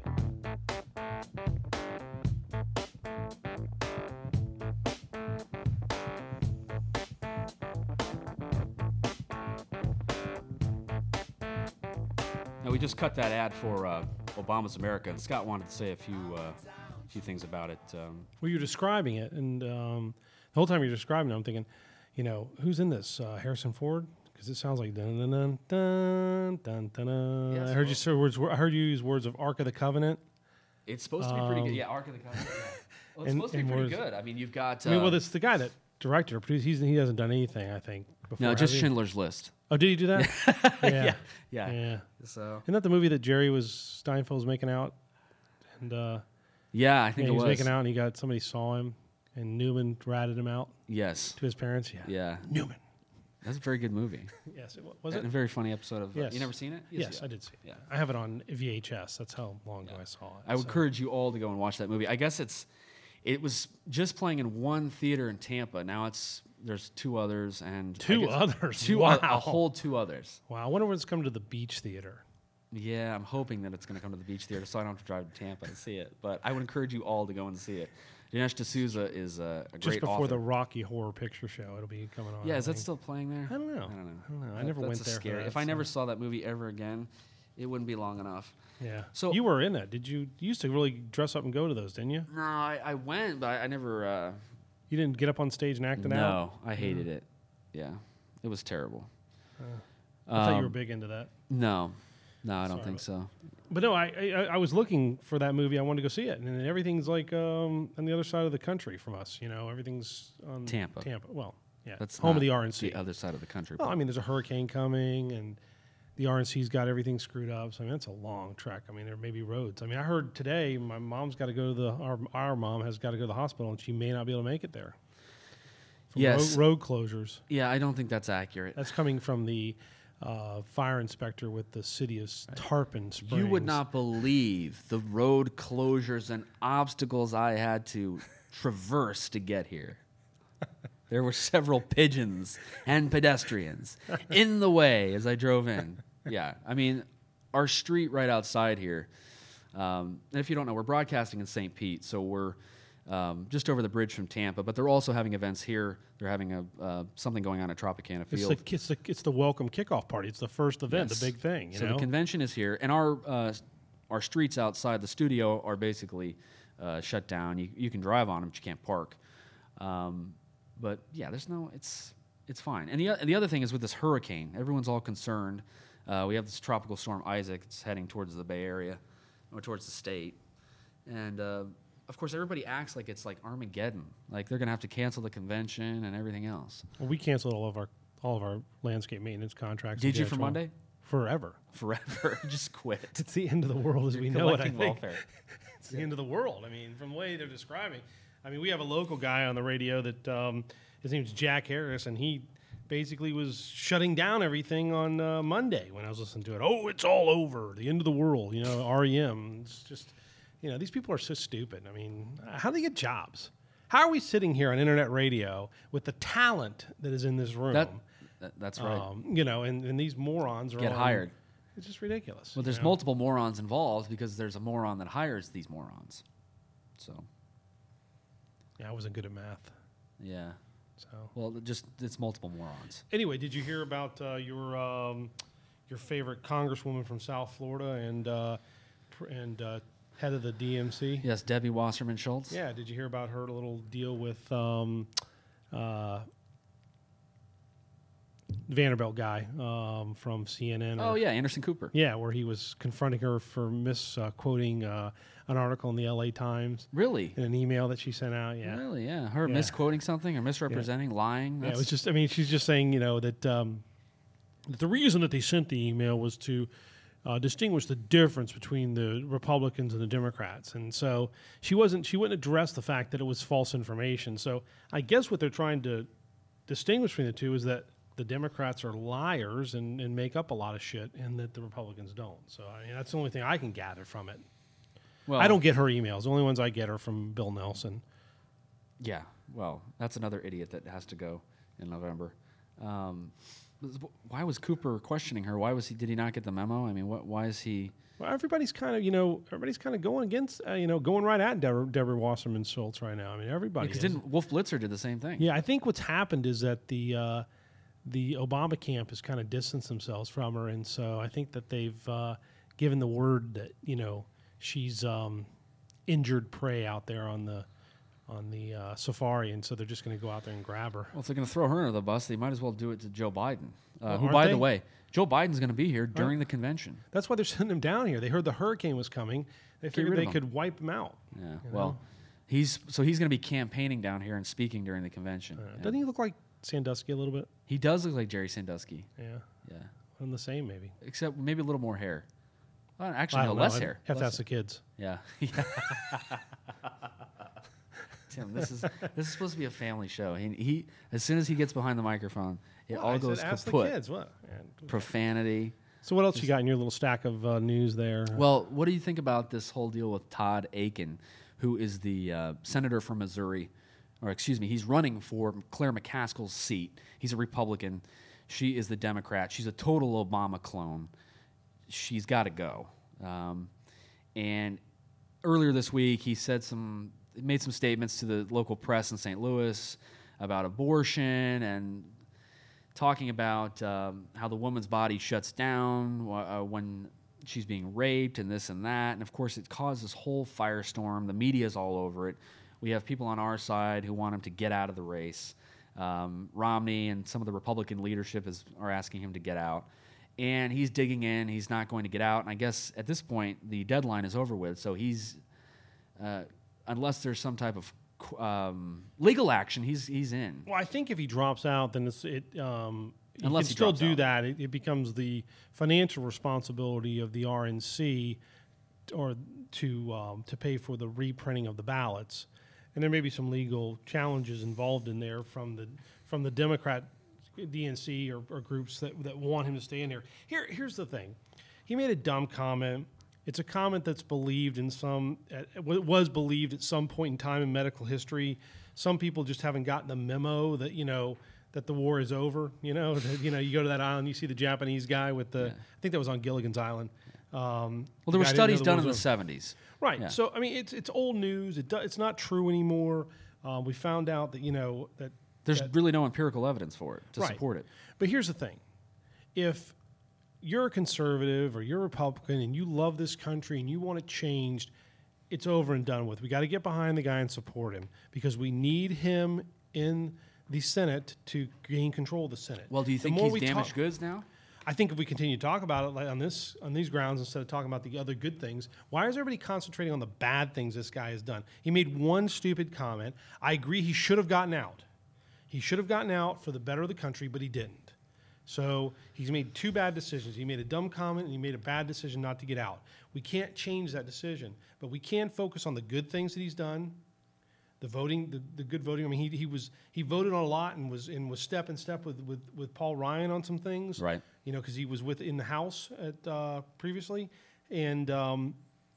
Now, we just cut that ad for uh, Obama's America, and Scott wanted to say a few uh, few things about it. Um, well, you're describing it, and um, the whole time you're describing it, I'm thinking, you know, who's in this? Uh, Harrison Ford? Because it sounds like dun dun dun dun dun dun. dun. Yes, I heard well, you say words. I heard you use words of Ark of the Covenant. It's supposed to be pretty good. Yeah, Ark of the Covenant. Yeah. Well, it's and, supposed to be pretty words, good. I mean, you've got. Uh, I mean, well, it's the guy that directed or produced. He's, he hasn't done anything, I think. Before, no, just has he? Schindler's List. Oh, did he do that? yeah. yeah, yeah, yeah. So isn't that the movie that Jerry was Steinfeld was making out? And uh, yeah, I think yeah, it he was, was making out, and he got somebody saw him. and Newman ratted him out Yes. to his parents. Yeah. Yeah. Newman. That's a very good movie. Yes, it was. Was And it? a very funny episode of. Uh, Yes. You never seen it? Yes, yeah. I did see it. Yeah. I have it on V H S. That's how long ago I saw it. I would so. encourage you all to go and watch that movie. I guess it's, it was just playing in one theater in Tampa. Now it's there's two others and I Two guess- others? two Wow. o- a whole two others. Wow, I wonder when it's coming to the beach theater. Yeah, I'm hoping that it's going to come to the beach theater, so I don't have to drive to Tampa to see it. But I would encourage you all to go and see it. Dinesh D'Souza is a, a Just great before author. the Rocky Horror Picture Show, it'll be coming on. yeah, I is that think. still playing there? I don't know. I don't know. I don't know. I That- never that's went a there for Scary. that, if I never so- saw that movie ever again, it wouldn't be long enough. Yeah. So- you were in it. Did you? You used to really dress up and go to those, didn't you? No, I, I went, but I, I never. Uh, You didn't get up on stage and act it out. no, I hated it. Yeah, it was terrible. I thought you were Um, big into that. No, no, I don't Sorry think so. But no, I, I I was looking for that movie. I wanted to go see it, and then everything's like um, on the other side of the country from us. You know, everything's on Tampa. Tampa. Well, yeah, That's home not of the R N C. The other side of the country. Well, but- I mean, there's a hurricane coming, and the R N C's got everything screwed up. So I mean, that's a long trek. I mean, there may be roads. I mean, I heard today my mom's got to go to the our, our mom has got to go to the hospital, and she may not be able to make it there. From Yes. road, road closures. yeah, I don't think that's accurate. That's coming from the uh, fire inspector with the city of Tarpon Springs. You would not believe the road closures and obstacles I had to traverse to get here. There were several pigeons and pedestrians in the way as I drove in. Yeah, I mean, our street right outside here, um, and if you don't know, we're broadcasting in Saint Pete, so we're um, just over the bridge from Tampa, but they're also having events here. They're having a uh, something going on at Tropicana It's Field. the, it's, the, it's the welcome kickoff party. It's the first event, Yes. the big thing. You so know? the convention is here, and our uh, our streets outside the studio are basically uh, shut down. You you can drive on them, but you can't park. Um, but yeah, there's no. It's it's fine. And the o- the other thing is with this hurricane, everyone's all concerned. Uh, we have this tropical storm Isaac. It's heading towards the Bay Area, or towards the state, and. Uh, of course, everybody acts like it's like Armageddon. Like they're gonna have to cancel the convention and everything else. Well, we canceled all of our all of our landscape maintenance contracts. in Did you J H for one. Monday? Forever. Forever, just quit. It's the end of the world as You're we know it. I collecting think welfare. it's the end of the world. I mean, from the way they're describing. I mean, we have a local guy on the radio that um, his name's Jack Harris, and he basically was shutting down everything on uh, Monday when I was listening to it. Oh, it's all over. The end of the world. You know, R E M. It's just, you know, these people are so stupid. I mean, how do they get jobs? How are we sitting here on internet radio with the talent that is in this room? That, that that's right. Um, you know, and, and these morons are Get on- hired. It's just ridiculous. Well, you there's know? multiple morons involved because there's a moron that hires these morons. So, Yeah, I wasn't good at math. yeah. So Well, it just it's multiple morons. anyway, did you hear about uh, your um, your favorite congresswoman from South Florida and uh, pr- and uh, head of the D M C? Yes, Debbie Wasserman Schultz. Yeah. Did you hear about her little deal with um, uh, Vanderbilt guy um, from C N N? Oh or- yeah, Anderson Cooper. Yeah, where he was confronting her for misquoting uh, an article in the L A Times Really? in an email that she sent out. Yeah. Really? Yeah. Her Yeah. misquoting something or misrepresenting, lying. Yeah, it That's- was just. I mean, she's just saying, you know, that, um, that the reason that they sent the email was to uh, distinguish the difference between the Republicans and the Democrats, and so she wasn't. She wouldn't address the fact that it was false information. So I guess what they're trying to distinguish between the two is that the Democrats are liars and, and make up a lot of shit, and that the Republicans don't. So I mean, that's the only thing I can gather from it. well, I don't get her emails. The only ones I get are from Bill Nelson. Yeah. Well, that's another idiot that has to go in November. Um, why was Cooper questioning her? Why was he? Did he not get the memo? I mean, what? Why is he? Well, everybody's kind of, you know, everybody's kind of going against, uh, you know, going right at Deborah, Deborah Wasserman Schultz right now. I mean, everybody. Because is. didn't Wolf Blitzer did the same thing? Yeah, I think what's happened is that the uh, the Obama camp has kind of distanced themselves from her, and so I think that they've uh, given the word that, you know, she's um, injured prey out there on the on the uh, safari, and so they're just going to go out there and grab her. Well, if they're going to throw her under the bus, they might as well do it to Joe Biden. Uh, Well, who, aren't by they? the way, Joe Biden's going to be here during the convention. That's why they're sending him down here. They heard the hurricane was coming. They figured rid they of him. could wipe him out. Yeah. You Well, know? he's so he's going to be campaigning down here and speaking during the convention. Uh, And doesn't he look like Sandusky a little bit? he does look like Jerry Sandusky. Yeah, Yeah. one the same maybe. Except maybe a little more hair. Uh, actually, I no, don't know. less I'd hair. Have to Less ask the kids. Yeah. Tim, this is this is supposed to be a family show. He, he as soon as he gets behind the microphone, it Well, all I goes said, ask kaput. the kids. What? Profanity. So what else you got in your little stack of uh, news there? Well, what do you think about this whole deal with Todd Akin, who is the uh, senator from Missouri, or excuse me, he's running for Claire McCaskill's seat. He's a Republican. She is the Democrat. She's a total Obama clone. She's got to go. Um, and earlier this week, he said some, made some statements to the local press in Saint Louis about abortion and talking about um, how the woman's body shuts down uh, when she's being raped and this and that. And, of course, it caused this whole firestorm. The media's all over it. We have people on our side who want him to get out of the race. Um, Romney and some of the Republican leadership is, are asking him to get out. And he's digging in. He's not going to get out. And I guess at this point, the deadline is over with. So he's, uh, unless there's some type of um, legal action, he's he's in. Well, I think if he drops out, then it's, it um, you Unless can he still drops do out. that. It, it becomes the financial responsibility of the R N C or to um, to pay for the reprinting of the ballots. And there may be some legal challenges involved in there from the from the Democrat D N C or, or groups that, that want him to stay in there. Here, here's the thing. He made a dumb comment. It's a comment that's believed in some, uh, was believed at some point in time in medical history. Some people just haven't gotten the memo that, you know, that the war is over. You know, that, you know, you go to that island, you see the Japanese guy with the, yeah. I think that was on Gilligan's Island. Um, well, there were the studies the done in the over. seventies. Right. Yeah. So, I mean, it's it's old news. It do, it's not true anymore. Um, we found out that, you know, that There's that, really no empirical evidence for it to right. support it. But here's the thing. If you're a conservative or you're a Republican and you love this country and you want it changed, it's over and done with. We got to get behind the guy and support him because we need him in the Senate to gain control of the Senate. Well, do you The think more he's we damaged talk- goods now? I think if we continue to talk about it like on this on these grounds instead of talking about the other good things, why is everybody concentrating on the bad things this guy has done? He made one stupid comment. I agree he should have gotten out. He should have gotten out for the better of the country, but he didn't. So he's made two bad decisions. He made a dumb comment and he made a bad decision not to get out. We can't change that decision, but we can focus on the good things that he's done. The voting, the, the good voting. I mean, he he was he voted on a lot and was and was step in step with, with, with Paul Ryan on some things. Right. You know, because he was with in the House at uh, previously, and um,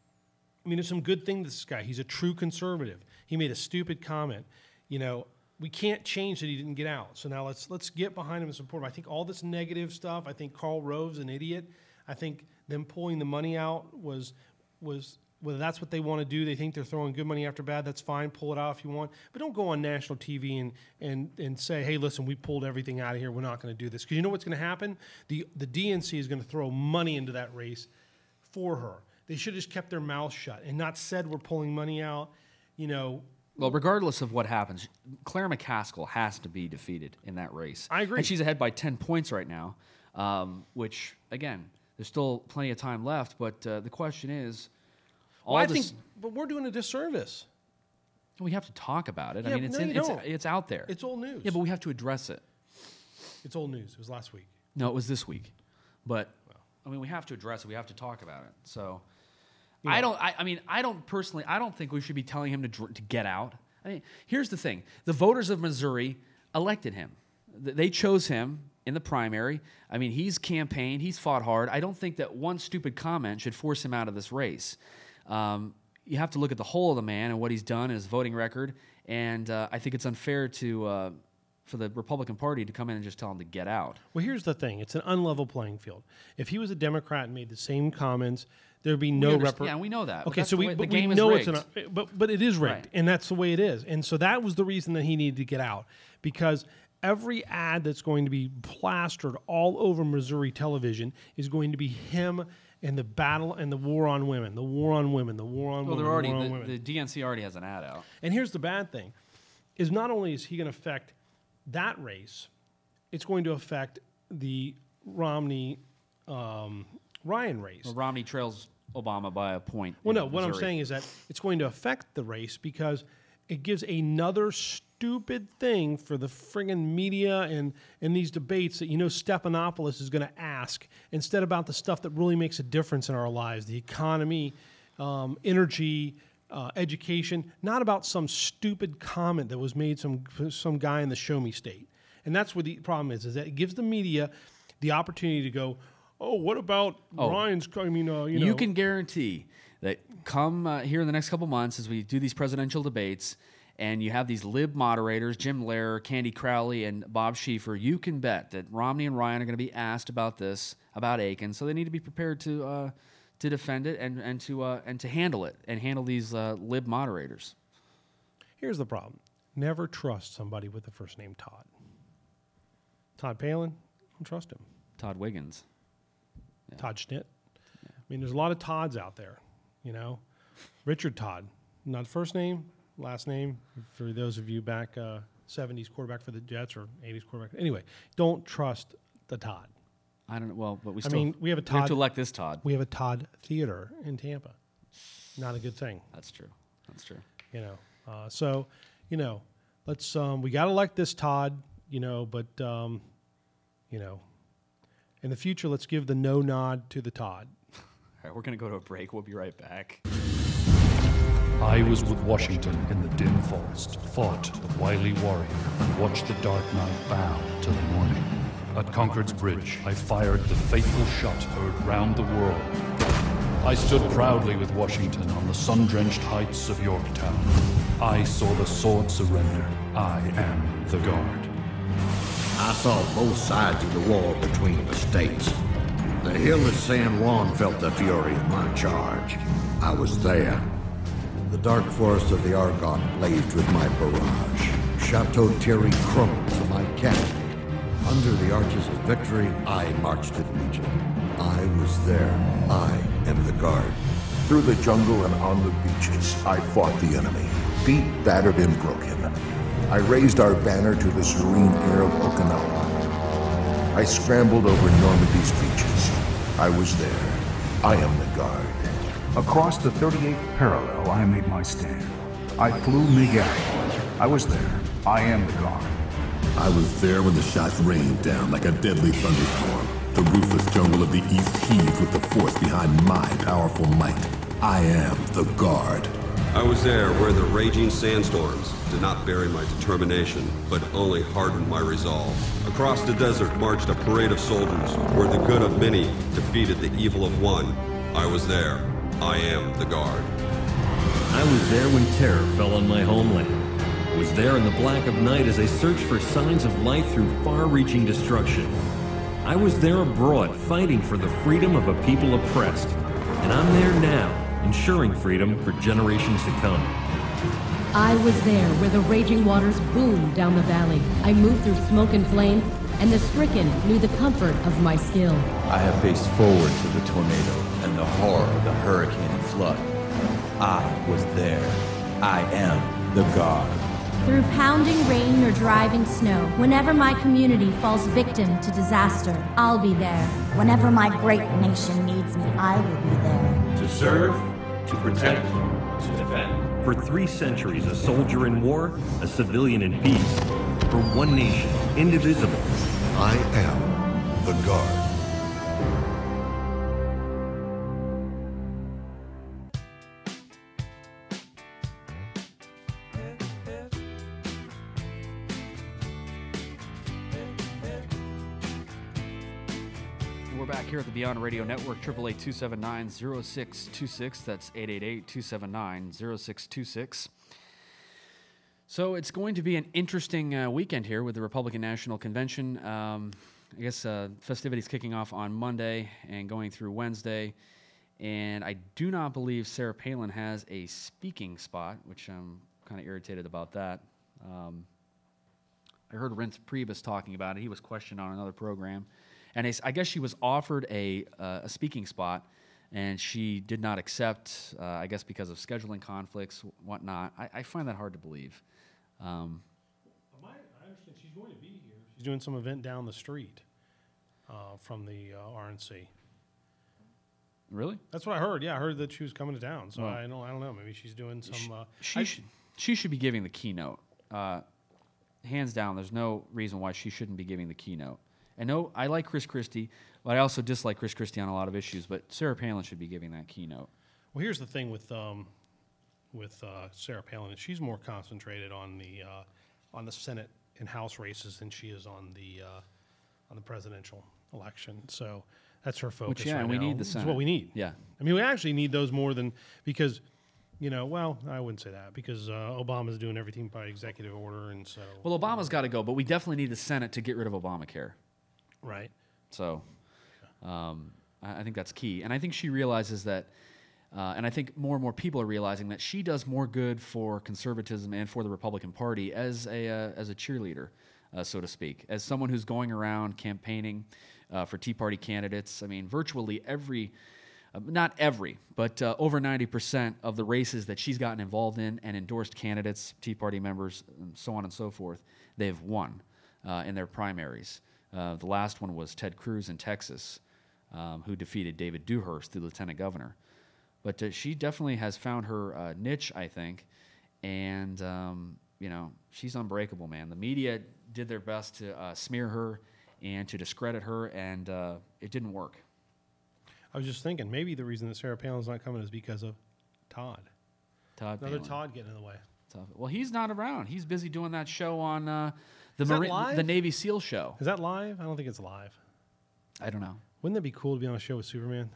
I mean, there's some good things. This guy, he's a true conservative. He made a stupid comment. You know, we can't change that he didn't get out. So now let's let's get behind him and support him. I think all this negative stuff. I think Karl Rove's an idiot. I think them pulling the money out was was. Whether that's what they want to do, they think they're throwing good money after bad, that's fine. Pull it out if you want. But don't go on national T V and and, and say, hey, listen, we pulled everything out of here. We're not going to do this. Because you know what's going to happen? The, the D N C is going to throw money into that race for her. They should have just kept their mouth shut and not said we're pulling money out. You know. Well, regardless of what happens, Claire McCaskill has to be defeated in that race. I agree. And she's ahead by ten points right now, um, which, again, there's still plenty of time left. But uh, the question is, All well, I this, think, but we're doing a disservice. We have to talk about it. Yeah, I mean, it's no, in, you it's, don't. it's out there. It's old news. Yeah, but we have to address it. It's old news. It was last week. No, it was this week. But I mean, we have to address it. We have to talk about it. So You know. I don't. I, I mean, I don't personally. I don't think we should be telling him to dr- to get out. I mean, here's the thing: the voters of Missouri elected him. Th- They chose him in the primary. I mean, he's campaigned. He's fought hard. I don't think that one stupid comment should force him out of this race. Um, you have to look at the whole of the man and what he's done and his voting record. And uh, I think it's unfair to uh, for the Republican Party to come in and just tell him to get out. Well, here's the thing. It's an unlevel playing field. If he was a Democrat and made the same comments, there'd be no underst- repr- yeah, we know that, but Okay, that's so the we, way- but the we game is know it's rigged. an, but but it is rigged, Right. and that's the way it is. And so that was the reason that he needed to get out, because every ad that's going to be plastered all over Missouri television is going to be him and the battle and the war on women, the war on women, the war on Well, women, they're already the war on the, women. the D N C already has an ad out. And here's the bad thing, is not only is he going to affect that race, it's going to affect the Romney um, Ryan race. Well, Romney trails Obama by a point. Well, in no, what I'm Missouri. saying is that it's going to affect the race because it gives another stupid thing for the friggin' media and, and these debates that, you know, Stephanopoulos is going to ask instead about the stuff that really makes a difference in our lives, the economy, um, energy, uh, education, not about some stupid comment that was made some some guy in the Show Me State. And that's what the problem is, is that it gives the media the opportunity to go, oh, what about Oh. Ryan's, I mean, uh, you know. You can guarantee that come uh, here in the next couple months as we do these presidential debates and you have these lib moderators, Jim Lehrer, Candy Crowley, and Bob Schieffer, you can bet that Romney and Ryan are going to be asked about this, about Aiken, so they need to be prepared to uh, to defend it and, and, to, uh, and to handle it, and handle these uh, lib moderators. Here's the problem. Never trust somebody with the first name Todd. Todd Palin, don't trust him. Todd Wiggins. Yeah. Todd Schnitt. Yeah. I mean, there's a lot of Todds out there, you know. Richard Todd, not first name, last name, for those of you back uh, seventies quarterback for the Jets or eighties quarterback. Anyway, don't trust the Todd. I don't know. Well, but we I still mean, we have a we have Todd. to elect this Todd. We have a Todd Theater in Tampa. Not a good thing. That's true. That's true. You know, uh, so, you know, let's, um, we got to elect this Todd, you know, but, um, you know, in the future, let's give the no nod to the Todd. All right, we're going to go to a break. We'll be right back. I was with Washington in the dim forest, fought the wily warrior, and watched the dark night bow to the morning. At Concord's Bridge, I fired the fateful shot heard round the world. I stood proudly with Washington on the sun-drenched heights of Yorktown. I saw the sword surrender. I am the Guard. I saw both sides of the war between the states. The hill at San Juan felt the fury of my charge. I was there. The dark forest of the Argonne blazed with my barrage. Chateau Thierry crumbled to my canopy. Under the arches of victory, I marched to the Legion. I was there. I am the Guard. Through the jungle and on the beaches, I fought the enemy, beat, battered, and broke him. I raised our banner to the serene air of Okinawa. I scrambled over Normandy's beaches. I was there. I am the Guard. Across the thirty-eighth parallel, I made my stand. I flew MiG-Air. I was there. I am the Guard. I was there when the shots rained down like a deadly thunderstorm. The ruthless jungle of the East heaved with the force behind my powerful might. I am the Guard. I was there where the raging sandstorms did not bury my determination, but only hardened my resolve. Across the desert marched a parade of soldiers where the good of many defeated the evil of one. I was there. I am the Guard. I was there when terror fell on my homeland. I was there in the black of night as I searched for signs of life through far-reaching destruction. I was there abroad fighting for the freedom of a people oppressed. And I'm there now, ensuring freedom for generations to come. I was there where the raging waters boomed down the valley. I moved through smoke and flame, and the stricken knew the comfort of my skill. I have faced forward to the tornado and the horror of the hurricane and flood. I was there. I am the Guard. Through pounding rain or driving snow, whenever my community falls victim to disaster, I'll be there. Whenever my great nation needs me, I will be there. To serve, to protect, to defend. For three centuries, a soldier in war, a civilian in peace. For one nation, indivisible. I am the Guard. We're back here at the Beyond Radio Network, eight eight eight, two seven nine, zero six two six. That's eight eight eight, two seven nine, zero six two six. So it's going to be an interesting uh, weekend here with the Republican National Convention. Um, I guess uh, festivities kicking off on Monday and going through Wednesday. And I do not believe Sarah Palin has a speaking spot, which I'm kind of irritated about that. Um, I heard Reince Priebus talking about it. He was questioned on another program. And I guess she was offered a, uh, a speaking spot, and she did not accept, uh, I guess because of scheduling conflicts, whatnot. I, I find that hard to believe. Um, I understand she's going to be here. She's doing some event down the street uh, from the uh, R N C. Really? That's what I heard. Yeah, I heard that she was coming to town. So Well, I don't. I don't know. Maybe she's doing some. She, Uh, she, I- should, she should be giving the keynote. Uh, hands down, there's no reason why she shouldn't be giving the keynote. I know I like Chris Christie, but I also dislike Chris Christie on a lot of issues. But Sarah Palin should be giving that keynote. Well, here's the thing with um, with uh, Sarah Palin, and she's more concentrated on the uh, on the Senate and House races than she is on the uh, on the presidential election. So that's her focus. Which, yeah, right and we now. need the It's Senate. what we need. Yeah. I mean, we actually need those more than because, you know, well, I wouldn't say that because uh, Obama's doing everything by executive order, and so Well, Obama's got to go, but we definitely need the Senate to get rid of Obamacare. right. So um, I, I think that's key. And I think she realizes that, uh, and I think more and more people are realizing that she does more good for conservatism and for the Republican Party as a, uh, as a cheerleader, uh, so to speak, as someone who's going around campaigning uh, for Tea Party candidates. I mean, virtually every, uh, not every, but uh, over ninety percent of the races that she's gotten involved in and endorsed candidates, Tea Party members, and so on and so forth, they've won uh, in their primaries. Uh, the last one was Ted Cruz in Texas, um, who defeated David Dewhurst, the lieutenant governor. But uh, she definitely has found her uh, niche, I think, and um, you know, she's unbreakable, man. The media did their best to uh, smear her and to discredit her, and uh, it didn't work. I was just thinking maybe the reason that Sarah Palin's not coming is because of Todd. Todd Another Palin. Todd getting in the way. Tough. Well, he's not around. He's busy doing that show on uh, the Is that Marine, live? the Navy SEAL show. Is that live? I don't think it's live. I don't know. Wouldn't that be cool to be on a show with Superman?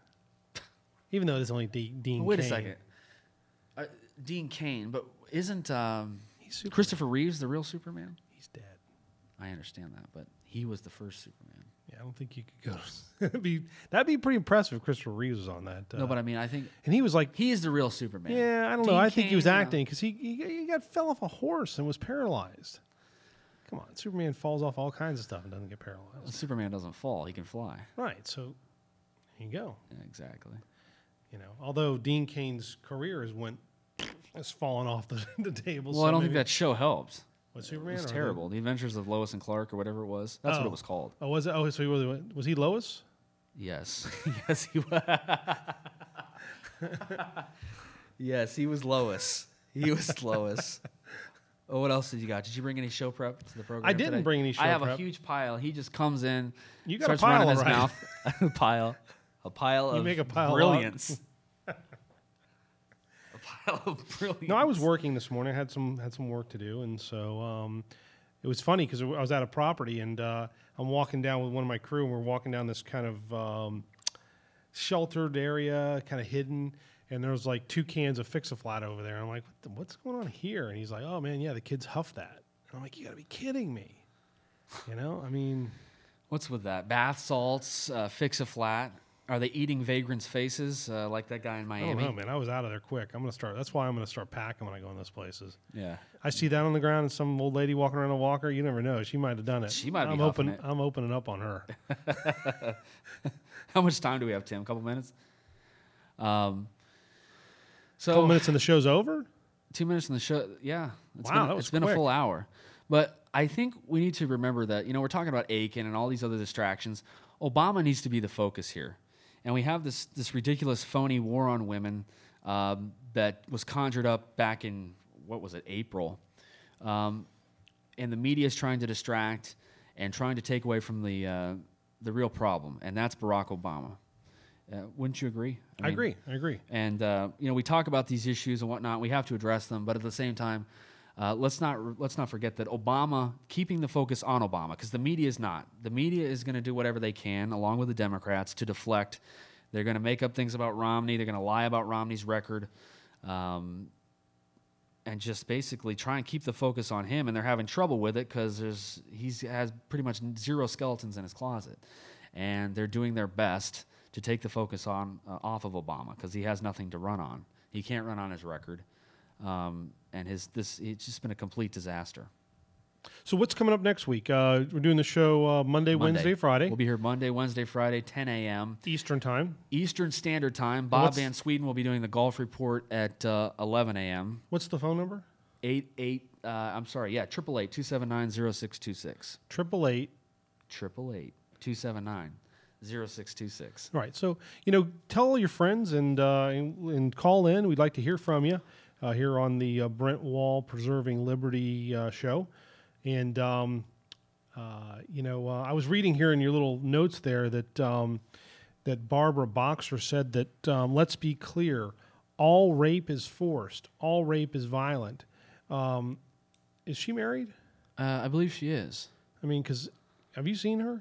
Even though it's only D- Dean Wait Cain. a second. Uh, Dean Cain, but isn't um, Christopher Reeves the real Superman? He's dead. I understand that, but he was the first Superman. Yeah, I don't think you could go. that'd be that'd be pretty impressive if Christopher Reeves was on that. Uh, No, but I mean, I think, and he was like, he is the real Superman. yeah, I don't know. Dean I think he was Cain, uh, acting because he, he he got fell off a horse and was paralyzed. Come on, Superman falls off all kinds of stuff and doesn't get paralyzed. Superman doesn't fall; he can fly. Right. So there you go. Yeah, exactly. You know, although Dean Cain's career has went has fallen off the, the table. Well, so I don't think maybe- that show helped. What, Superman? It was or the- terrible. The Adventures of Lois and Clark, or whatever it was. That's what Oh. it was called. Oh, was it? Oh, so he was, was he Lois? Yes. yes, he was. yes, he was Lois. He was Lois. Oh, what else did you got? Did you bring any show prep to the program? I didn't today? bring any show I have prep. a huge pile. He just comes in, You got a starts pile, running his all right. mouth. a pile. A pile You of make a pile up. brilliance. a pile of brilliance. No, I was working this morning. I had some had some work to do, and so um, it was funny because I was at a property, and uh, I'm walking down with one of my crew, and we're walking down this kind of um, sheltered area, kind of hidden, and there was like two cans of Fix-A-Flat over there. I'm like, what the, what's going on here? And he's like, oh man, yeah, the kids huff that. And I'm like, you got to be kidding me. You know, I mean, What's with that? Bath salts, uh, Fix-A-Flat. Are they eating vagrants' faces uh, like that guy in I Miami? don't know, man. I was out of there quick. I'm gonna start. That's why I'm gonna start packing when I go in those places. Yeah. I see that on the ground and some old lady walking around a walker. You never know. She might have done it. She might be I'm huffing open. it. I'm opening up on her. How much time do we have, Tim? A couple minutes? Um, so couple minutes and the show's over. Two minutes in the show. Yeah. It's Wow, been, that was it's been a quick. full hour. But I think we need to remember that, you know, we're talking about Aiken and all these other distractions. Obama needs to be the focus here. And we have this, this ridiculous, phony war on women um, that was conjured up back in, what was it, April. Um, and the media is trying to distract and trying to take away from the, uh, the real problem, and that's Barack Obama. Uh, wouldn't you agree? I agree. I agree. And uh, you know, we talk about these issues and whatnot. We have to address them, but at the same time, uh, let's not let's not forget that Obama, keeping the focus on Obama, because the media is not. The media is going to do whatever they can, along with the Democrats, to deflect. They're going to make up things about Romney. They're going to lie about Romney's record, um, and just basically try and keep the focus on him. And they're having trouble with it because there's he's has pretty much zero skeletons in his closet, and they're doing their best to take the focus on uh, off of Obama because he has nothing to run on. He can't run on his record, um, and his this it's just been a complete disaster. So what's coming up next week? Uh, we're doing the show uh, Monday, Monday. Wednesday, Friday, We'll be here Monday, Wednesday, Friday, ten a.m. Eastern time. Eastern Standard Time. Bob what's- Van Sweden will be doing the golf report at uh, eleven a.m. What's the phone number? Eight eight. Uh, I'm sorry. Yeah, triple eight two seven nine zero six two six. Triple eight. Triple eight two seven nine zero six two six. Right. So, you know, tell all your friends and uh, and, and call in. We'd like to hear from you uh, here on the uh, Brent Wall Preserving Liberty uh, show. And, um, uh, you know, uh, I was reading here in your little notes there that um, that Barbara Boxer said that, um, let's be clear, all rape is forced. All rape is violent. Um, is she married? Uh, I believe she is. I mean, because have you seen her?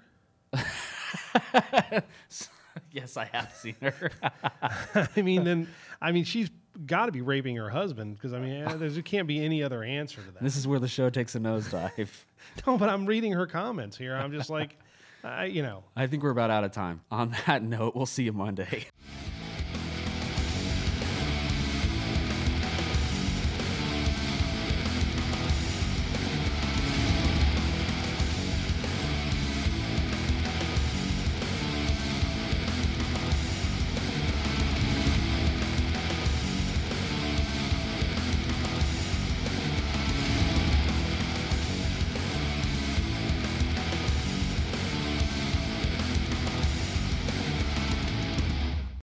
Yes, I have seen her. I mean, then I mean, she's got to be raping her husband because I mean, there can't be any other answer to that. This is where the show takes a nosedive. No, but I'm reading her comments here. I'm just like, I, you know. I think we're about out of time. On that note, we'll see you Monday.